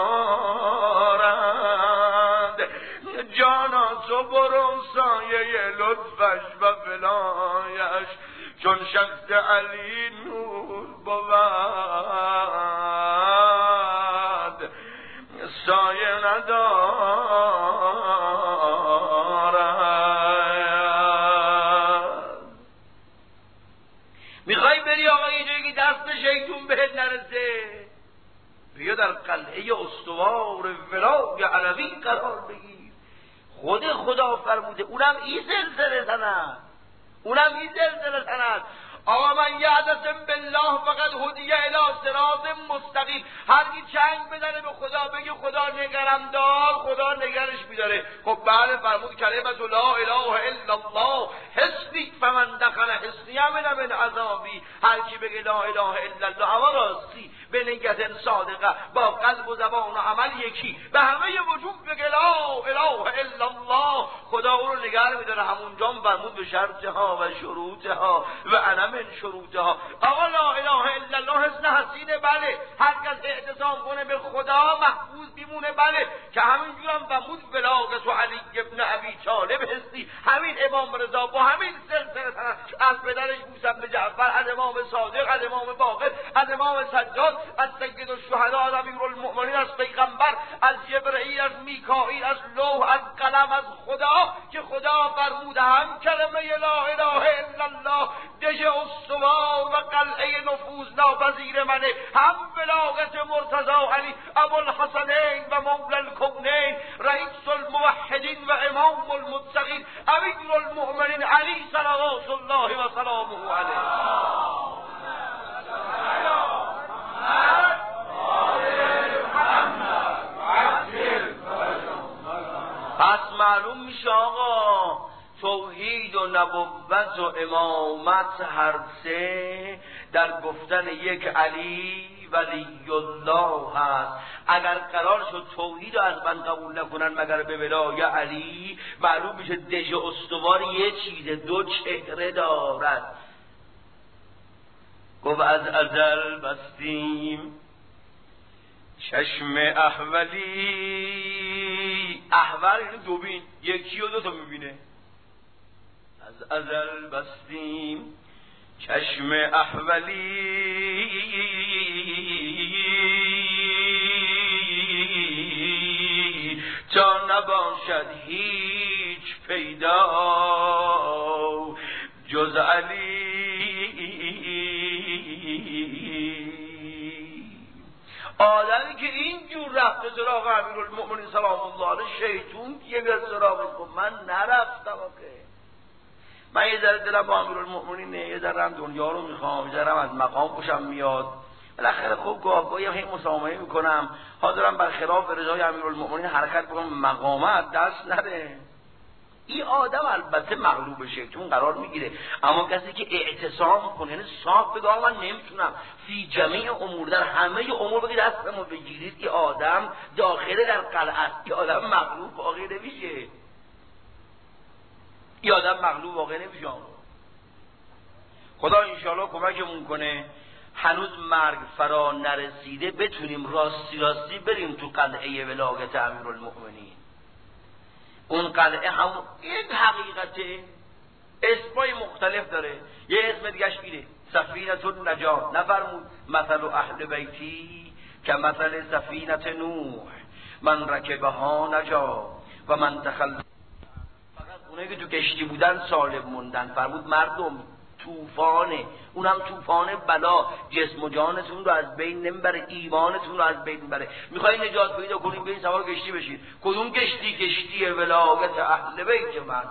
ندارد. جانا تو برو سایه لطفش و ولایش چون شخص علی نور بود سایه ندارد. میخوای بری آقا یه جایی که دست شیطون بهت نرسه، بیا در قلعه استوار ولای علوی قرار بگیر. خود خدا فرموده، اونم این سلسله سند، اونم این سلسله سند. آقا من یعتصم بالله فقط هدیه الی صراط مستقیم. هر کی چنگ بزنه به خدا بگه خدا نگرم دار، خدا نگرش میداره. خب بله فرمود کلمت لا اله الا الله حسبی فمن دخل حسنی امن من عذابی. هر کی بگه لا اله الا الله اما راستی به نیت صادقه با قلب و زبان و عمل یکی به همه وجود بگه لا اله الا الله، خدا او رو نگه میداره. همونجا فرمود به شرطها و شروطها و انا من شروطها. آقا لا اله الا الله حسن حسینه، بله هر کس اعتصام کنه به خدا محفوظ بیمونه، بله که همینجور هم فرمود ولایت علی ابن ابی طالب حسی. همین امام رضا با همین سلسله از پدرش موسی بن جعفر، از امام صادق، از امام باقر، از امام سجاد، از سید الشهدا، از امیرالمؤمنین، از پیغمبر، از جبرئیل، از میکائیل، از لوح، از قلم، از خدا که خدا فرموده هم کلمه لا اله الا الله دژ استوار و قلعه نفوذ ناپذیر منه، هم بلاغت مرتضی علی ابوالحسنین و مولا الکونین رئیس الموحدین و امام المتقین امیرالمؤمنین علی صلوات الله و سلامه علیه. پس معلوم میشه آقا توحید و نبوت و امامت هر سه در گفتن یک علی ولی الله هست. اگر قرار شد توحید رو از من قبول نکنن مگر به ولای علی، معلوم میشه دژ استوار یه چیزه، دو چهره دارد. گفت از ازل بستیم چشم احولی، احول یعنی دوبین، یکی و دو تا میبینه. از ازل بستیم چشم احولی تا نباشد هیچ پیدا جز علی. آدمی که اینجور رفته سراغ امیرالمؤمنین سلام الله علیه، شیطون یه به سراغش گفت من نرفتم آقه، من یه ذره دلم با امیرالمؤمنینه، یه ذره هم دنیا رو میخوام، یه ذره هم از مقام خوشم میاد، بالاخره خب گاه گاهی هم مسامحه میکنم، حاضرم برخلاف رضای امیرالمؤمنین حرکت بکنم، مقامت دست نده. این آدم البته مغلوب شیطان قرار میگیره، اما کسی که اعتصام کنه، یعنی صاف بگه من نمیتونم فی جمیع امور، در همه امور بگید دستمو بگیرید، این آدم داخل در قلعه است، این آدم مغلوب واقع نمیشه، این آدم مغلوب واقع نمیشه. خدا انشاءالله کمکمون کنه هنوز مرگ فرا نرسیده بتونیم راستی راستی بریم تو قلعه ولایت امیرالمؤمنین. اون قلعه همون این حقیقته، اسمای مختلف داره، یه اسم دیگهش اینه سفینة النجاة. نفرمود مثل اهل بیتی که مثل سفینة نوح من رکبها نجا و من دخل. فقط اونایی که تو کشتی بودن سالم موندن. فرمود مردم طوفانه، اونم طوفان بلا، جسم و جانتون رو از بین نمیبره، ایمانتون رو از بین نمیبره. میخواین نجات پیدا کنید برید سوار کشتی بشید. کدوم کشتی؟ کشتی ولایت اهل بیت من.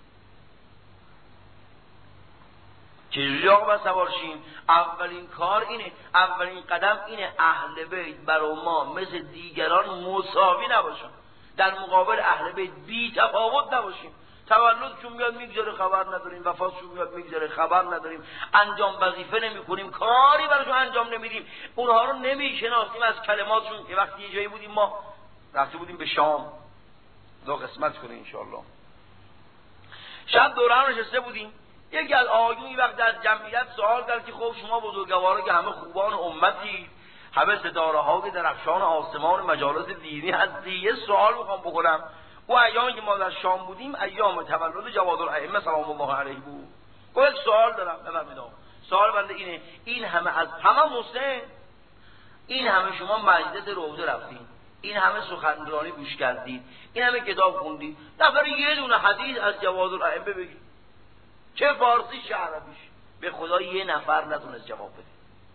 چجوری آقا باید سوار شیم؟ اولین کار اینه، اولین قدم اینه اهل بیت برای ما مثل دیگران مساوی نباشن، در مقابل اهل بیت بی تفاوت نباشیم. تولدشون میاد میگذاره خبر نداریم، وفاتشون میاد میگذاره خبر نداریم، انجام وظیفه نمی کنیم، کاری براشون انجام نمیدیم، اونها رو نمیشناسیم از کلماتشون. که وقتی یه جایی بودیم ما رفته بودیم به شام، دو قسمت کنه انشاءالله، شب دوره هم نشسته بودیم، یکی از آقایون وقت از جمعیت سوال کرد که خب شما بزرگوارا که همه خوبان امتی، همه ستاره ها که درخشان آسمان مجالس دینی هستی، یه سوال میخوام بکنم. و ایامی که ما در شام بودیم ایام تولد جوادالائمه سلام الله علیه بود. گفت سوال دارم بفرمایید. سوال بنده اینه، این همه از همه مسلم، این همه شما مجلس روضه رفتین، این همه سخنرانی گوش کردید، این همه کتاب خوندید، نفر یه دونه حدیث از جوادالائمه بگید، چه فارسی چه عربیش، به خدا یه نفر نتونست جواب بده.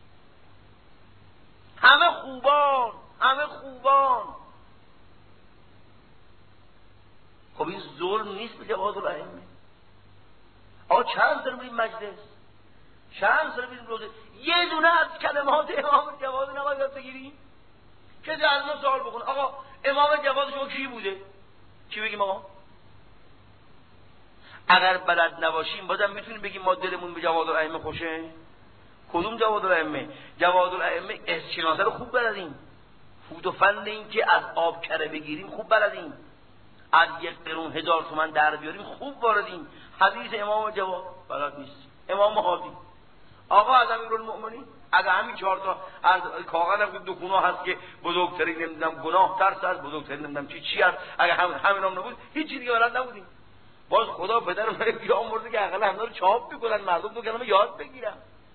همه خوبان، همه خوبان. خب این ظلم نیست به جوادالائمه؟ آقا چند سال بریم مجلس، چند سال بریم روزه، یه دونه از کلمات امام جواد نباید یاد بگیریم؟ کسی از ما سوال بکنه آقا امام جواد شما کی بوده؟ چی بگیم آقا؟ اگر بلد نباشیم بازم میتونیم بگیم ما دلمون به جوادالائمه خوشه؟ کدوم جوادالائمه؟ جوادالائمه اسکناسه رو خوب بلدیم، فوت و فن این که از آب کره بگیریم خوب بلدیم، از یک قرون هزار تومن در بیاریم خوب واردیم. حدیث امام جواد بلد نیست، امام هادی آقا از امیرالمؤمنین. اگر همین چهار تا از کاغذ هم دو گناه هست که بزرگترین نمیدونم گناه ترس از بزرگترین نمیدونم چی چی هست، اگر همین همینام نبود هیچ دیگه بلد نبودیم. باز خدا پدر من بیامرزه که اقل همنا رو چاپ میکنن مردم دو کلمه یاد بگیرن.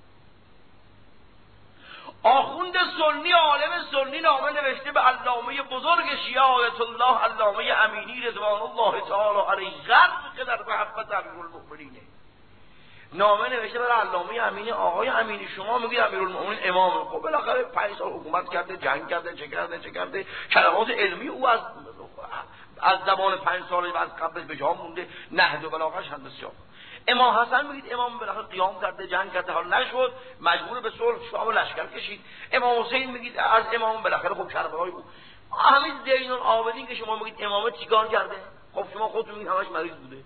آخوند سنی عالم سنی نامه نوشته به علامه بزرگ شیعه آیت الله علامه امینی رضوان الله تعالی علیه غرق که در محبت امیرالمؤمنینه. نامه نوشته برای علامه امینی، آقای امینی شما میگید امیرالمؤمنین امامه، خب بالاخره پنج سال حکومت کرده، جنگ کرده، چه کرده چه کرده، کلمات علمی او از از زبان پنج سال و از قبلش به جا مونده، نهج و بلاغه‌اش هم بسیار. امام حسن میگید امام بالاخره قیام کرده، جنگ کرده، حال نشد، مجبور به صلح شام و لشکر کشید. امام حسین میگید از امام بالاخره خب کربلای او. همین زین العابدین که شما میگید امامه چیکار کرده؟ خب شما خودتون میگید همش مریض بوده،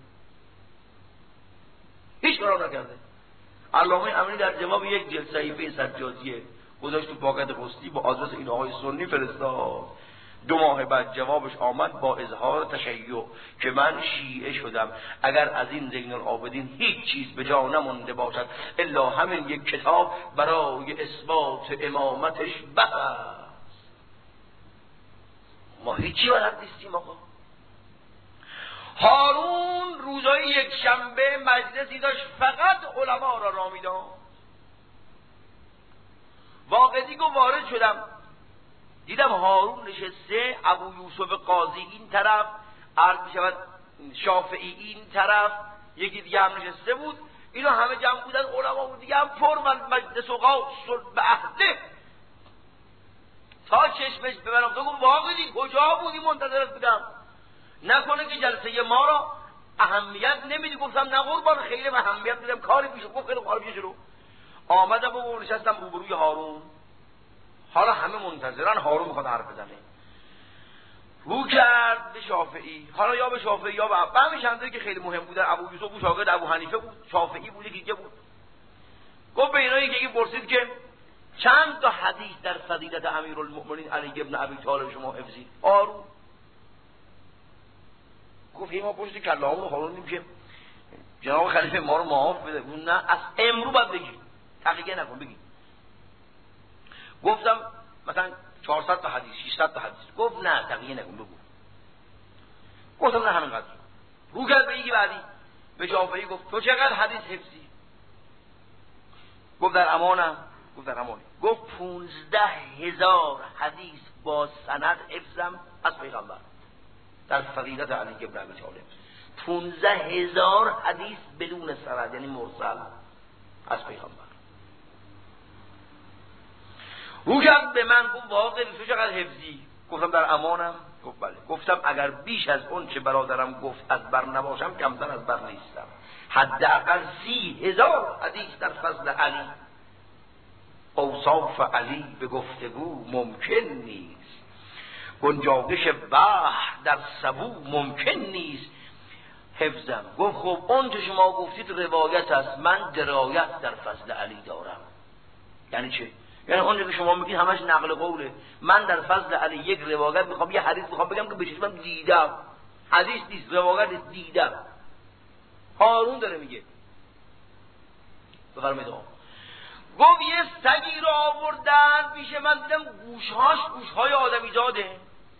هیچ کار نکرده. علامه امینی در جواب یک جلد صحیفه سجادیه گذاشت تو پاکت پستی با آدرس این آقای سنی فرستاد. دو ماه بعد جوابش آمد با اظهار تشیع که من شیعه شدم، اگر از این زین العابدین هیچ چیز به جا نمونده باشد الا همین یک کتاب برای اثبات امامتش بس. ما هیچی بلد نیستیم آقا. هارون روزای یک شنبه مجلسی داشت فقط علما را را میداد. واقعی گو وارد شدم دیدم هارون نشسته، ابو یوسف قاضی این طرف، عرض می شود شافعی این طرف، یکی دیگه هم نشسته بود، اینا همه جمع بودن علما بود دیگه هم پر مجلس و قاضی به عهده تا چشمش ببرم. تو گفت واقعی کجا بودی منتظرت بودم، نکنه که جلسه ما را اهمیت نمیدی؟ گفتم نه قربان خیلی اهمیت میدم، کاری میشه. گفت خیلی کاری میشه. رو آمدم و نشستم روبروی هارون. حالا همه منتظرن هارون میخواد حرف بزنه. رو کرد به شافعی، حالا یا به شافعی یا به ابو همین چندایی که خیلی مهم بودن. ابو یوسف بود، شاگرد ابو حنیفه بود، شافعی بود، یکی دیگه بود. گفت به اینا یکی پرسید که چند تا حدیث در فضیلت امیرالمؤمنین علی ابن ابی طالب شما حفظید؟ هارون گفت ما پشت کلامون خوردیم که جناب خلیفه ما رو معاف بده. نه از امرو باید بگی، تقیه نکن، بگی. گفتم مثلا چهارصد تا حدیث، ششصد تا حدیث. گفت نه تقیه نکن، بگو. گفتم نه همینقدر. رو کرد به یکی بعدی به شافعی گفت تو چقدر حدیث حفظی؟ گفت در امانم. گفت در امانم. گفت پونزده هزار حدیث با سند حفظم از پیغمبر در فضیلت علی ابن ابی طالب. پونزده هزار حدیث بدون سند، یعنی مرسل، از پیغمبر. رو کرد به من گفت واقعا تو چقدر حفظی؟ گفتم در امانم. گفت بله. گفتم اگر بیش از اون چه برادرم گفت از بر نباشم کمتر از بر نیستم. حداقل سی هزار حدیث در فضل علی. اوصاف علی به گفتگو ممکن نیست، گنجایش بحر در سبو ممکن نیست حفظم. گفت خب اون که شما گفتید روایت است، من درایت در فضل علی دارم. یعنی چه؟ یعنی اونجا که شما میگید همش نقل قوله، من در فضل علی یک روایت میخوام، یه حدیث میخوام بگم که به چشمم دیدم، حدیث نیست، روایت دیدم. هارون داره میگه. بفرمایید. گفت یه سگی رو آوردن پیش من، دیدم گوشهاش گوشهای آدمی زاده.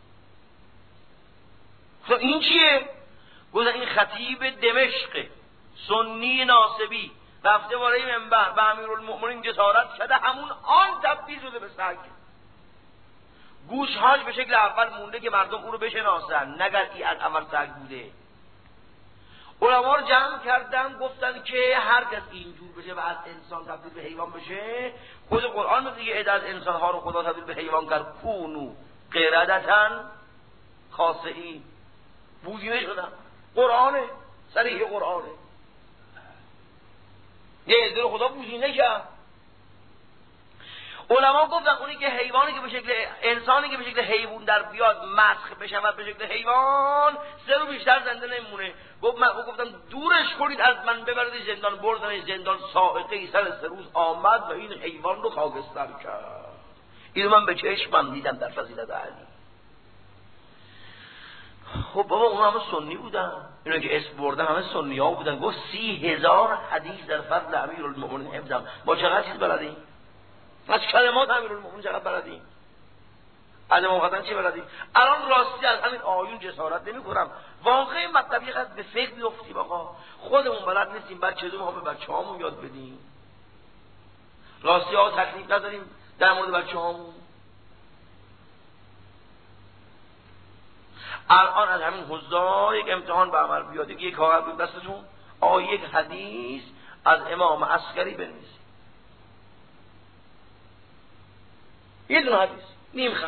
گفتم این چیه؟ گفتم این خطیب دمشق سنی ناصبی رفته بالای منبر به امیرالمؤمنین جسارت شده، همون آن تبدیل شده به سگ. گوشهاش به شکل اول مونده که مردم او رو بشناسن، نگر این از اول سگ بوده. علما رو جمع کردن گفتن که هر کس اینجور بشه و از انسان تبدیل به حیوان بشه، خود قرآن میگه عده از انسان ها رو خدا تبدیل به حیوان کرد، کونو قردتن خاصئین، بوزینه شدن. قرآنه، صریح قرآنه. یه عده رو خدا بوزینه کرد. علما گفتن اونی که حیوانی که به شکل انسانی که به شکل حیوان در بیاد مسخ بشود به شکل حیوان، سه رو بیشتر زنده نمیمونه. گفت من گفتم دورش کنید از من، ببرید زندان. بردن زندان، سائقه سر سه روز آمد و این حیوان رو خاکستر کرد. اینو من به چشمم دیدم در فضیلت علی. خب بابا اون همه سنی بودن، اینا که اسم بردن همه سنی ها بودن. گفت سی هزار حدیث در فضل امیرالمؤمنین حفظم. با چقدر چیز بلدیم؟ از کلمات امیرالمؤمنین چقدر بلدیم؟ از امام حسن چی بلدیم؟ الان راستی از همین آیون جسارت نمی کنم، واقعی مطلبی قد به فکر بیفتیم. آقا خودمون بلد نیستیم، بچه دوم ها به بچه هامون یاد بدیم. راستی ها تکلیف نداریم در مورد بچه هامون. الان از همین حضار یک امتحان به عمل بیاد، یک کاغذ بود دستتون، آقا یک حدیث از امام عسکری بنویسید. یه دونه حدیث نیم خط،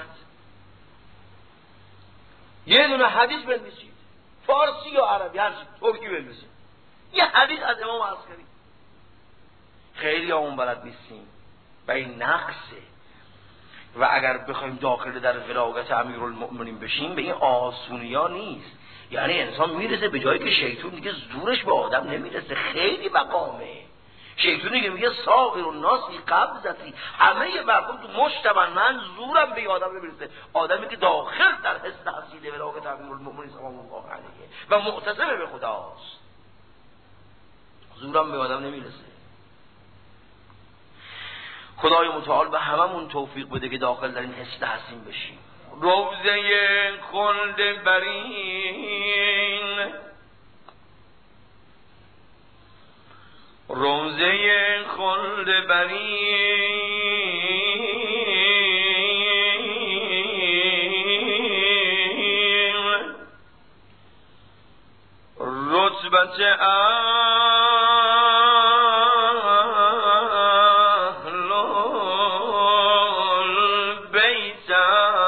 یه دونه حدیث بنویسید، فارسی یا عربی هر چی، ترکی بنویسید. یه حدیث از امام عسکری. خیلی همون بلد نیستیم و این نقصه. و اگر بخوایم داخل در ولایت امیرالمؤمنین بشیم به این آسونی ها نیست. یعنی انسان میرسه به جایی که شیطان دیگه زورش به آدم نمیرسه، خیلی مقامه. شیطانی که میگه ساغر و ناسی قبضتی، همه مردم تو مشتبن، من زورم به آدم نمیرسه. آدمی که داخل در حس تحصیل ولایت امیرالمؤمنین سلام الله علیه و معتصم به خداست، زورم به آدم نمیرسه. خدای متعال به هممون توفیق بده که داخل در این حس تحسین بشیم. روزه خلد برین، روزه خلد برین، رتبت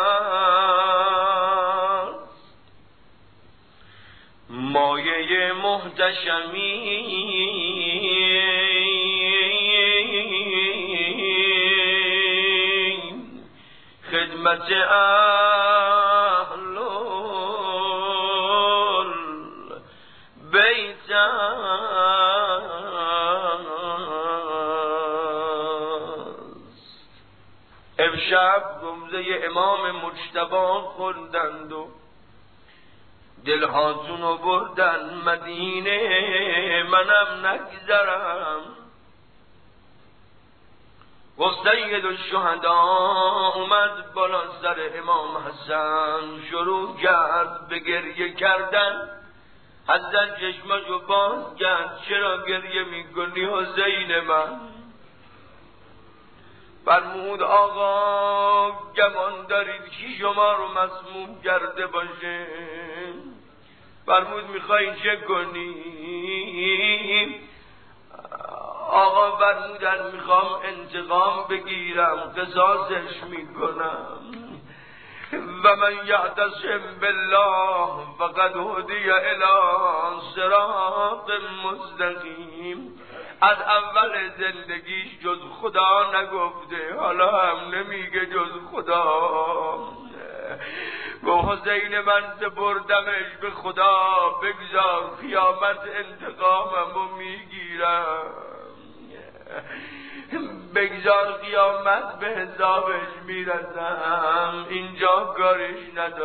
مایه محتشمی خدمت اهل البیت امشب گمزه امام مجتبی خوندند و دلهاتون رو بردن مدینه، منم نگذرم. و سید الشهدا اومد بالا سر امام حسن، شروع کرد به گریه کردن. حسن چشمشو باز کرد، چرا گریه میکنی حسین من؟ فرمود آقا گمان دارید کی شما رو مسموم کرده باشه؟ فرمود میخوایی چه کنی؟ آقا فرمودن میخوام انتقام بگیرم، قصاصش میکنم. و من یعتصم بالله فقد هدی الی صراط مستقیم. از اول زندگیش جز خدا نگفته، حالا هم نمیگه جز خدا. گو حسین من سپردمش به خدا، بگذار قیامت انتقامم رو میگیرم، بگذار قیامت به حسابش میرسم، اینجا کارش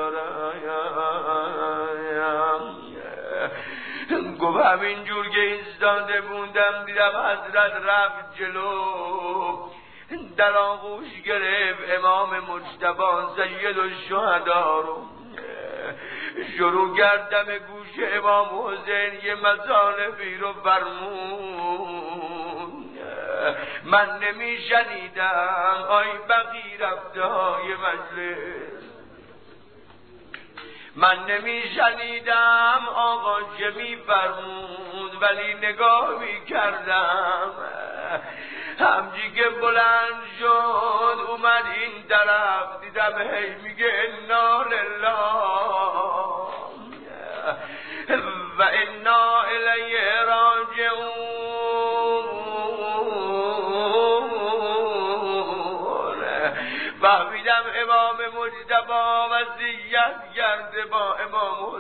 ندارم. گفت همینجور که ایستاده بودم دیدم حضرت رفت جلو، در آغوش گرفت امام مجتبی سید الشهدا رو، شروع کردم گوش امام حسین یه مطالبی رو فرمود. من نمی شنیدم آی بقی رفته های مجلس، من نمی شنیدم آقا چه می فرمود، ولی نگاه می کردم همچی که بلند شد اومد این طرف، دیدم هی میگه انا لله و انا الیه راجعون. فهمیدم امام مجتبی وصیت کرده با امام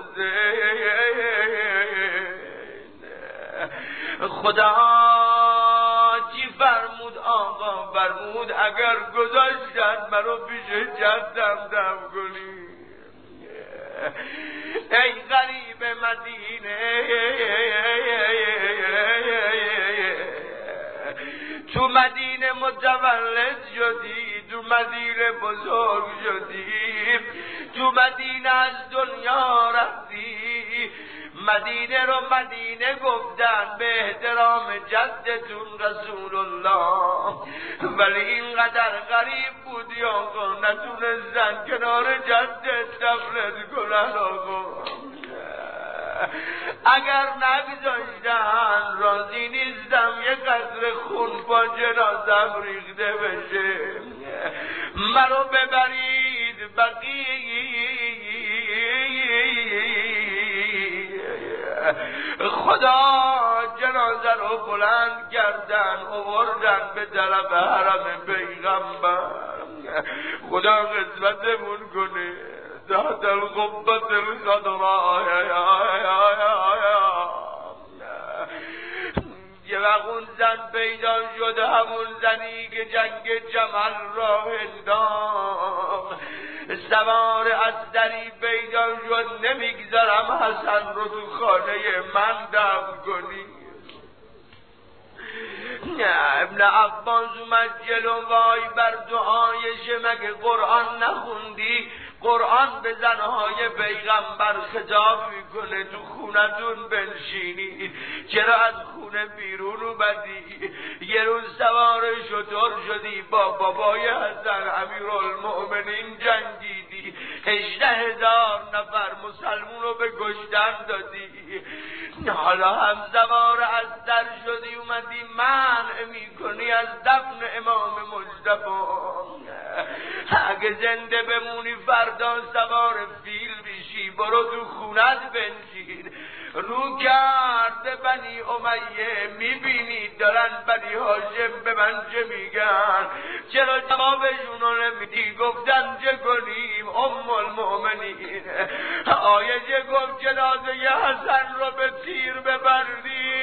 حسین. خدا چی فرمود آقا؟ فرمود اگر گذاشتن مرا پیش جدم دم کنی. ای غریب مدینه، تو مدینه متولد شدی، تو مدینه بزرگ شدی، تو مدینه از دنیا رفتی. مدینه رو مدینه گفتن به احترام جدتون رسول الله، ولی اینقدر غریب بودی آقا نتونستن کنار جدت دفنت کنن آقا. اگر نگذاشتن راضی نیستم یه قطره خون با جنازم ریخته بشه، مرا ببرید بقی. خدا جنازه رو بلند کردن آوردن به طرف حرم پیغمبر. خدا قسمتمون کنه ذات القبة الخضراء. یه وقت اون زن پیدا شد، همون زنی که جنگ جمل را انداخت، سوار از دری پیدا شد، نمیگذارم حسن رو تو خانه من دفن کنی. ابن عباس اومد جلو، وای بر دعایش، مگه قرآن نخوندی؟ قرآن به زنهای پیغمبر خطاب میکنه تو خونتون بنشینید، چرا از خونه بیرون اومدی؟ یه روز سوار شتر شدی، با بابای حسن امیرالمؤمنین جنگیدی، هجده هزار نفر مسلمون رو به کشتن دادی، حالا هم سوار از در شدی اومدی منع میکنی از دفن امام مجتبی. اگه زنده بمونی فردا سوار فیل بیشی، برو تو خونت بنشین. رو کرده بنی امیه، میبینید دارن بنی هاشم به من چه میگن؟ چرا جوابشون رو نمیدی؟ گفتن چه کنیم ام المؤمنین؟ آیه گفت جنازه حسن رو به تیر ببردی.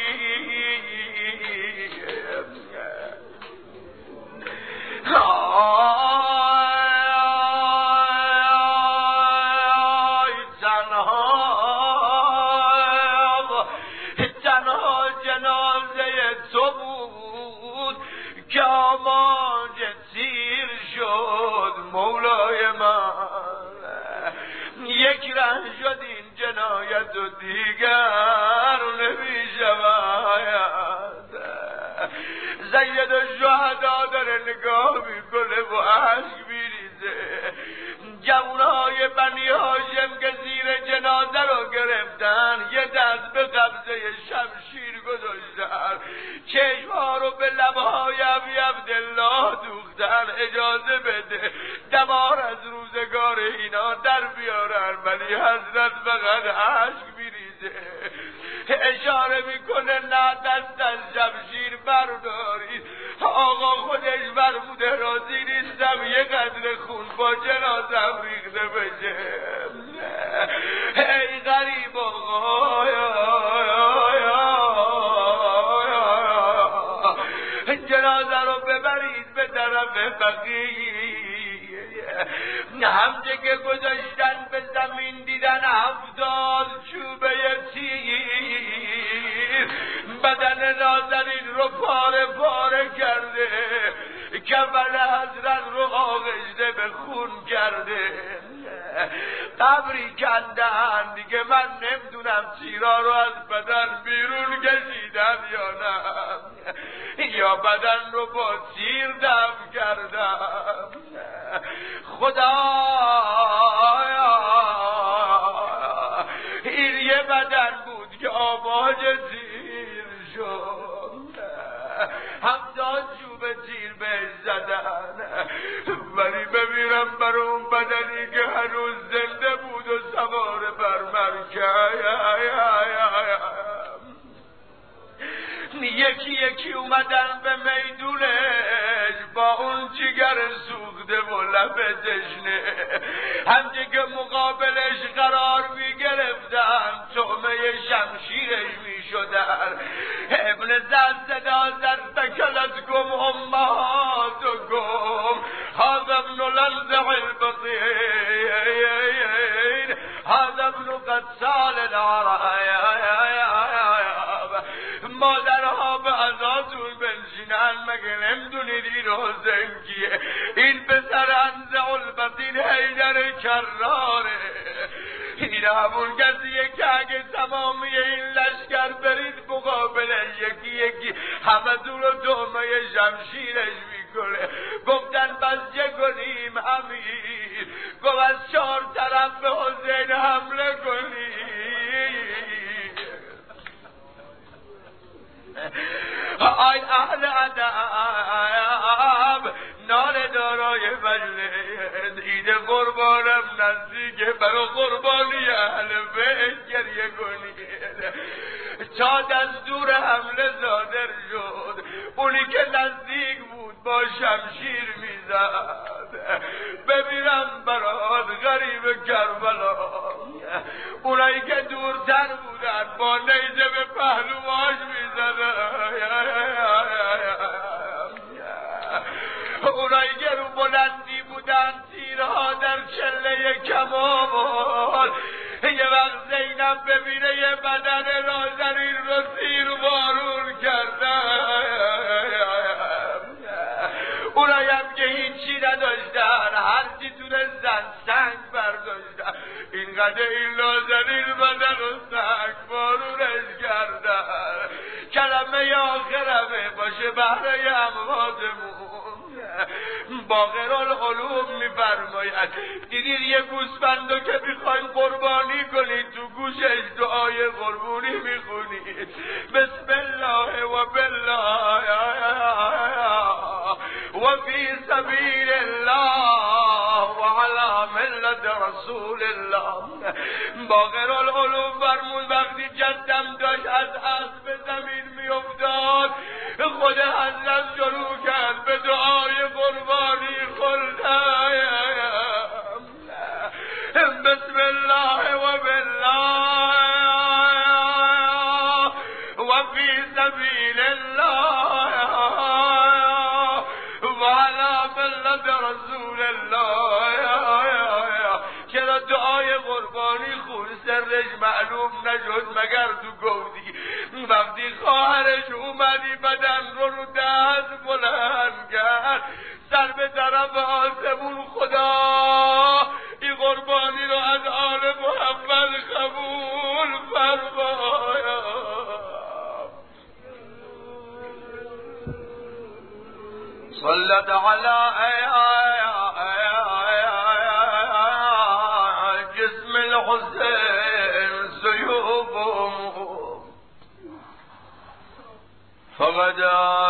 تنها جنازه تو بود که آماج تیر شد مولای من. یک ره شد این جنایت و دیگر نمی شود. سید الشهدا داره نگاه میکنه و اشک میریزه. جوانهای بنی هاشم که زیر جنازه رو گرفتن یه دست به قبضه شمشیر گذاشتن، چشمها رو به لبهای ابی عبدالله دوختن. اجازه بده دمار از روزگار اینا در بیارن. ولی حضرت فقط اشک میریزه، اشاره میکنه نه دست از شمشیر بردارید. آقا خودش فرموده راضی نیستم یه قدر خون با جنازم ریخته بشه. ای غریب آقا جنازه رو ببرید به طرف بقیه. همچه که گذاشتن به زمین دیدن هفتاد چوبه تیر بدن نازنین رو پاره پاره کرده، کفن حضرت رو آغشته به خون کرده. قبری کندن دیگه، من نمیدونم تیرا رو از بدن بیرون کشیدن یا نه، یا بدن رو با تیر دفن کردن. خدایا این یه بدن بود که آماج تیر شد، هفتاد چوب تیر بهش زدن. ولی بمیرم بر اون بدنی که هنوز زنده بود و سوار بر مرکب. یکی یکی اومدن به میدونش با اون جگر سوخته و لب تشنه، همچه که مقابلش قرار می گرفتن طعمه شمشیرش می شدن. ابن زد صدا زد تکلتکم امهاتکم هذا ابن لنزع البطین هذا ابن قتال العرب. مادرها به عزاتون بنشینن، مگه نمیدونید این حسین کیه؟ این پسر انزع البطین حیدر کراره. این همون کسیه که اگه تمامی این لشکر برید مقابلش یکی یکی همه دور و دومه شمشیرش میکنه. گفتن بس چه کنیم امیر؟ گفت از چهار طرف به حسین حمله کنیم. آی اهل ادب نان دارای مجلس، عید قربانم نزدیکه، برای قربانی اهل بیت گریه کنید. تا دستور حمله صادر شد، اونی که نزدیک بود با شمشیر میزد. ببینم برات غریب کربلا، اونایی که دورتر بودن با نیزه به پهلوهاش میزدن. اونایی که رو بلندی بودن تیرها در چله کمان. یه وقت زینب ببینه یه بدن نازنین رو تیر بارون کردن. اونایی هم که هیچی نداشتن هرچی تونستن سنگ برداشتن، اینقدر این نازنین بدن رو سنگ بارونش کردن. کلمه آخرمه باشه بهره امواتمون. باقر العلوم میفرماید دیدید یه گوسفندو که میخواین قربانی کنید تو گوشش دعای قربانی میخونید، بسم الله و بالله و فی سبیل الله و علی ملت ملت رسول الله. باقر العلوم فرمود وقتی جدم داشت از اسب زمین میافتاد خود حضرت شروع کرد به دعای قربانی خلدم بسم الله و بالله و فی سبیل الله و علی ملت رسول الله. چرا دعای قربانی خون سرش معلوم نشد مگر تو گفتی وقتی خواهرش اومدی بدن رو رو دست بلند کرد سر به طرف آسمون خدا این قربانی رو از آل محمد قبول فرمایا. صلت علی جسم الحسین سیوبهم فقد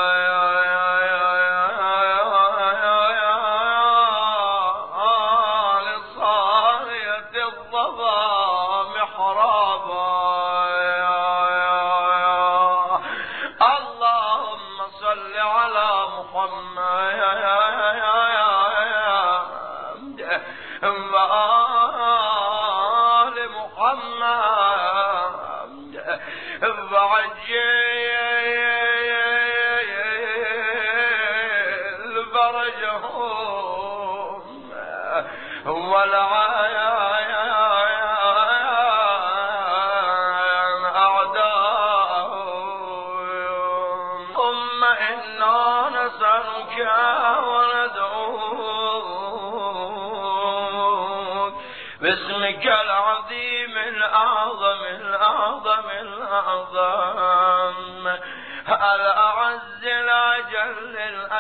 باسمك العظيم الأعظم الأعظم الأعظم الأعز الأجل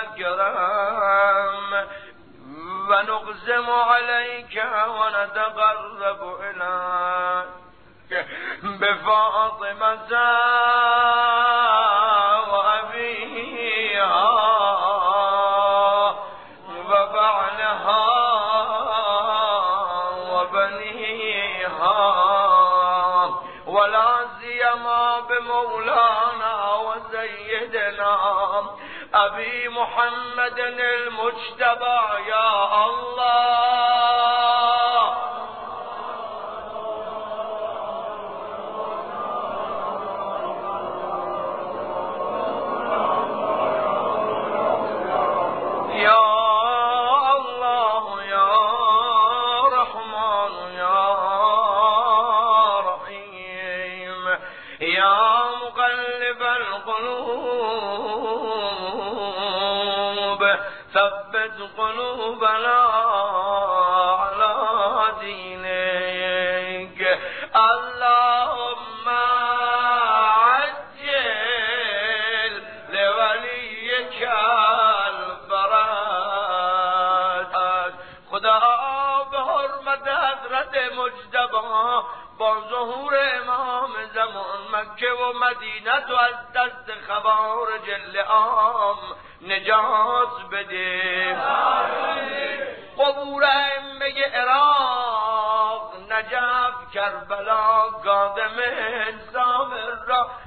الأكرم ونقسم عليك ونتقرب إليك بفاطمة وأبيها وبعلها ولا سيما بمولانا وسيدنا أبي محمد المجتبى يا الله. يا الله يا رحمن يا يا مقلب القلوب ثبت قلوبنا على دينك. اللهم عجل لوليك الفرج. خدا به حرمت حضرت مجتبی با ظهور امام زمان مکه و مدینه تو از دست خوارج لعام نجات بده. قبور ائمه عراق، نجف، کربلا، گاذمه، سامر را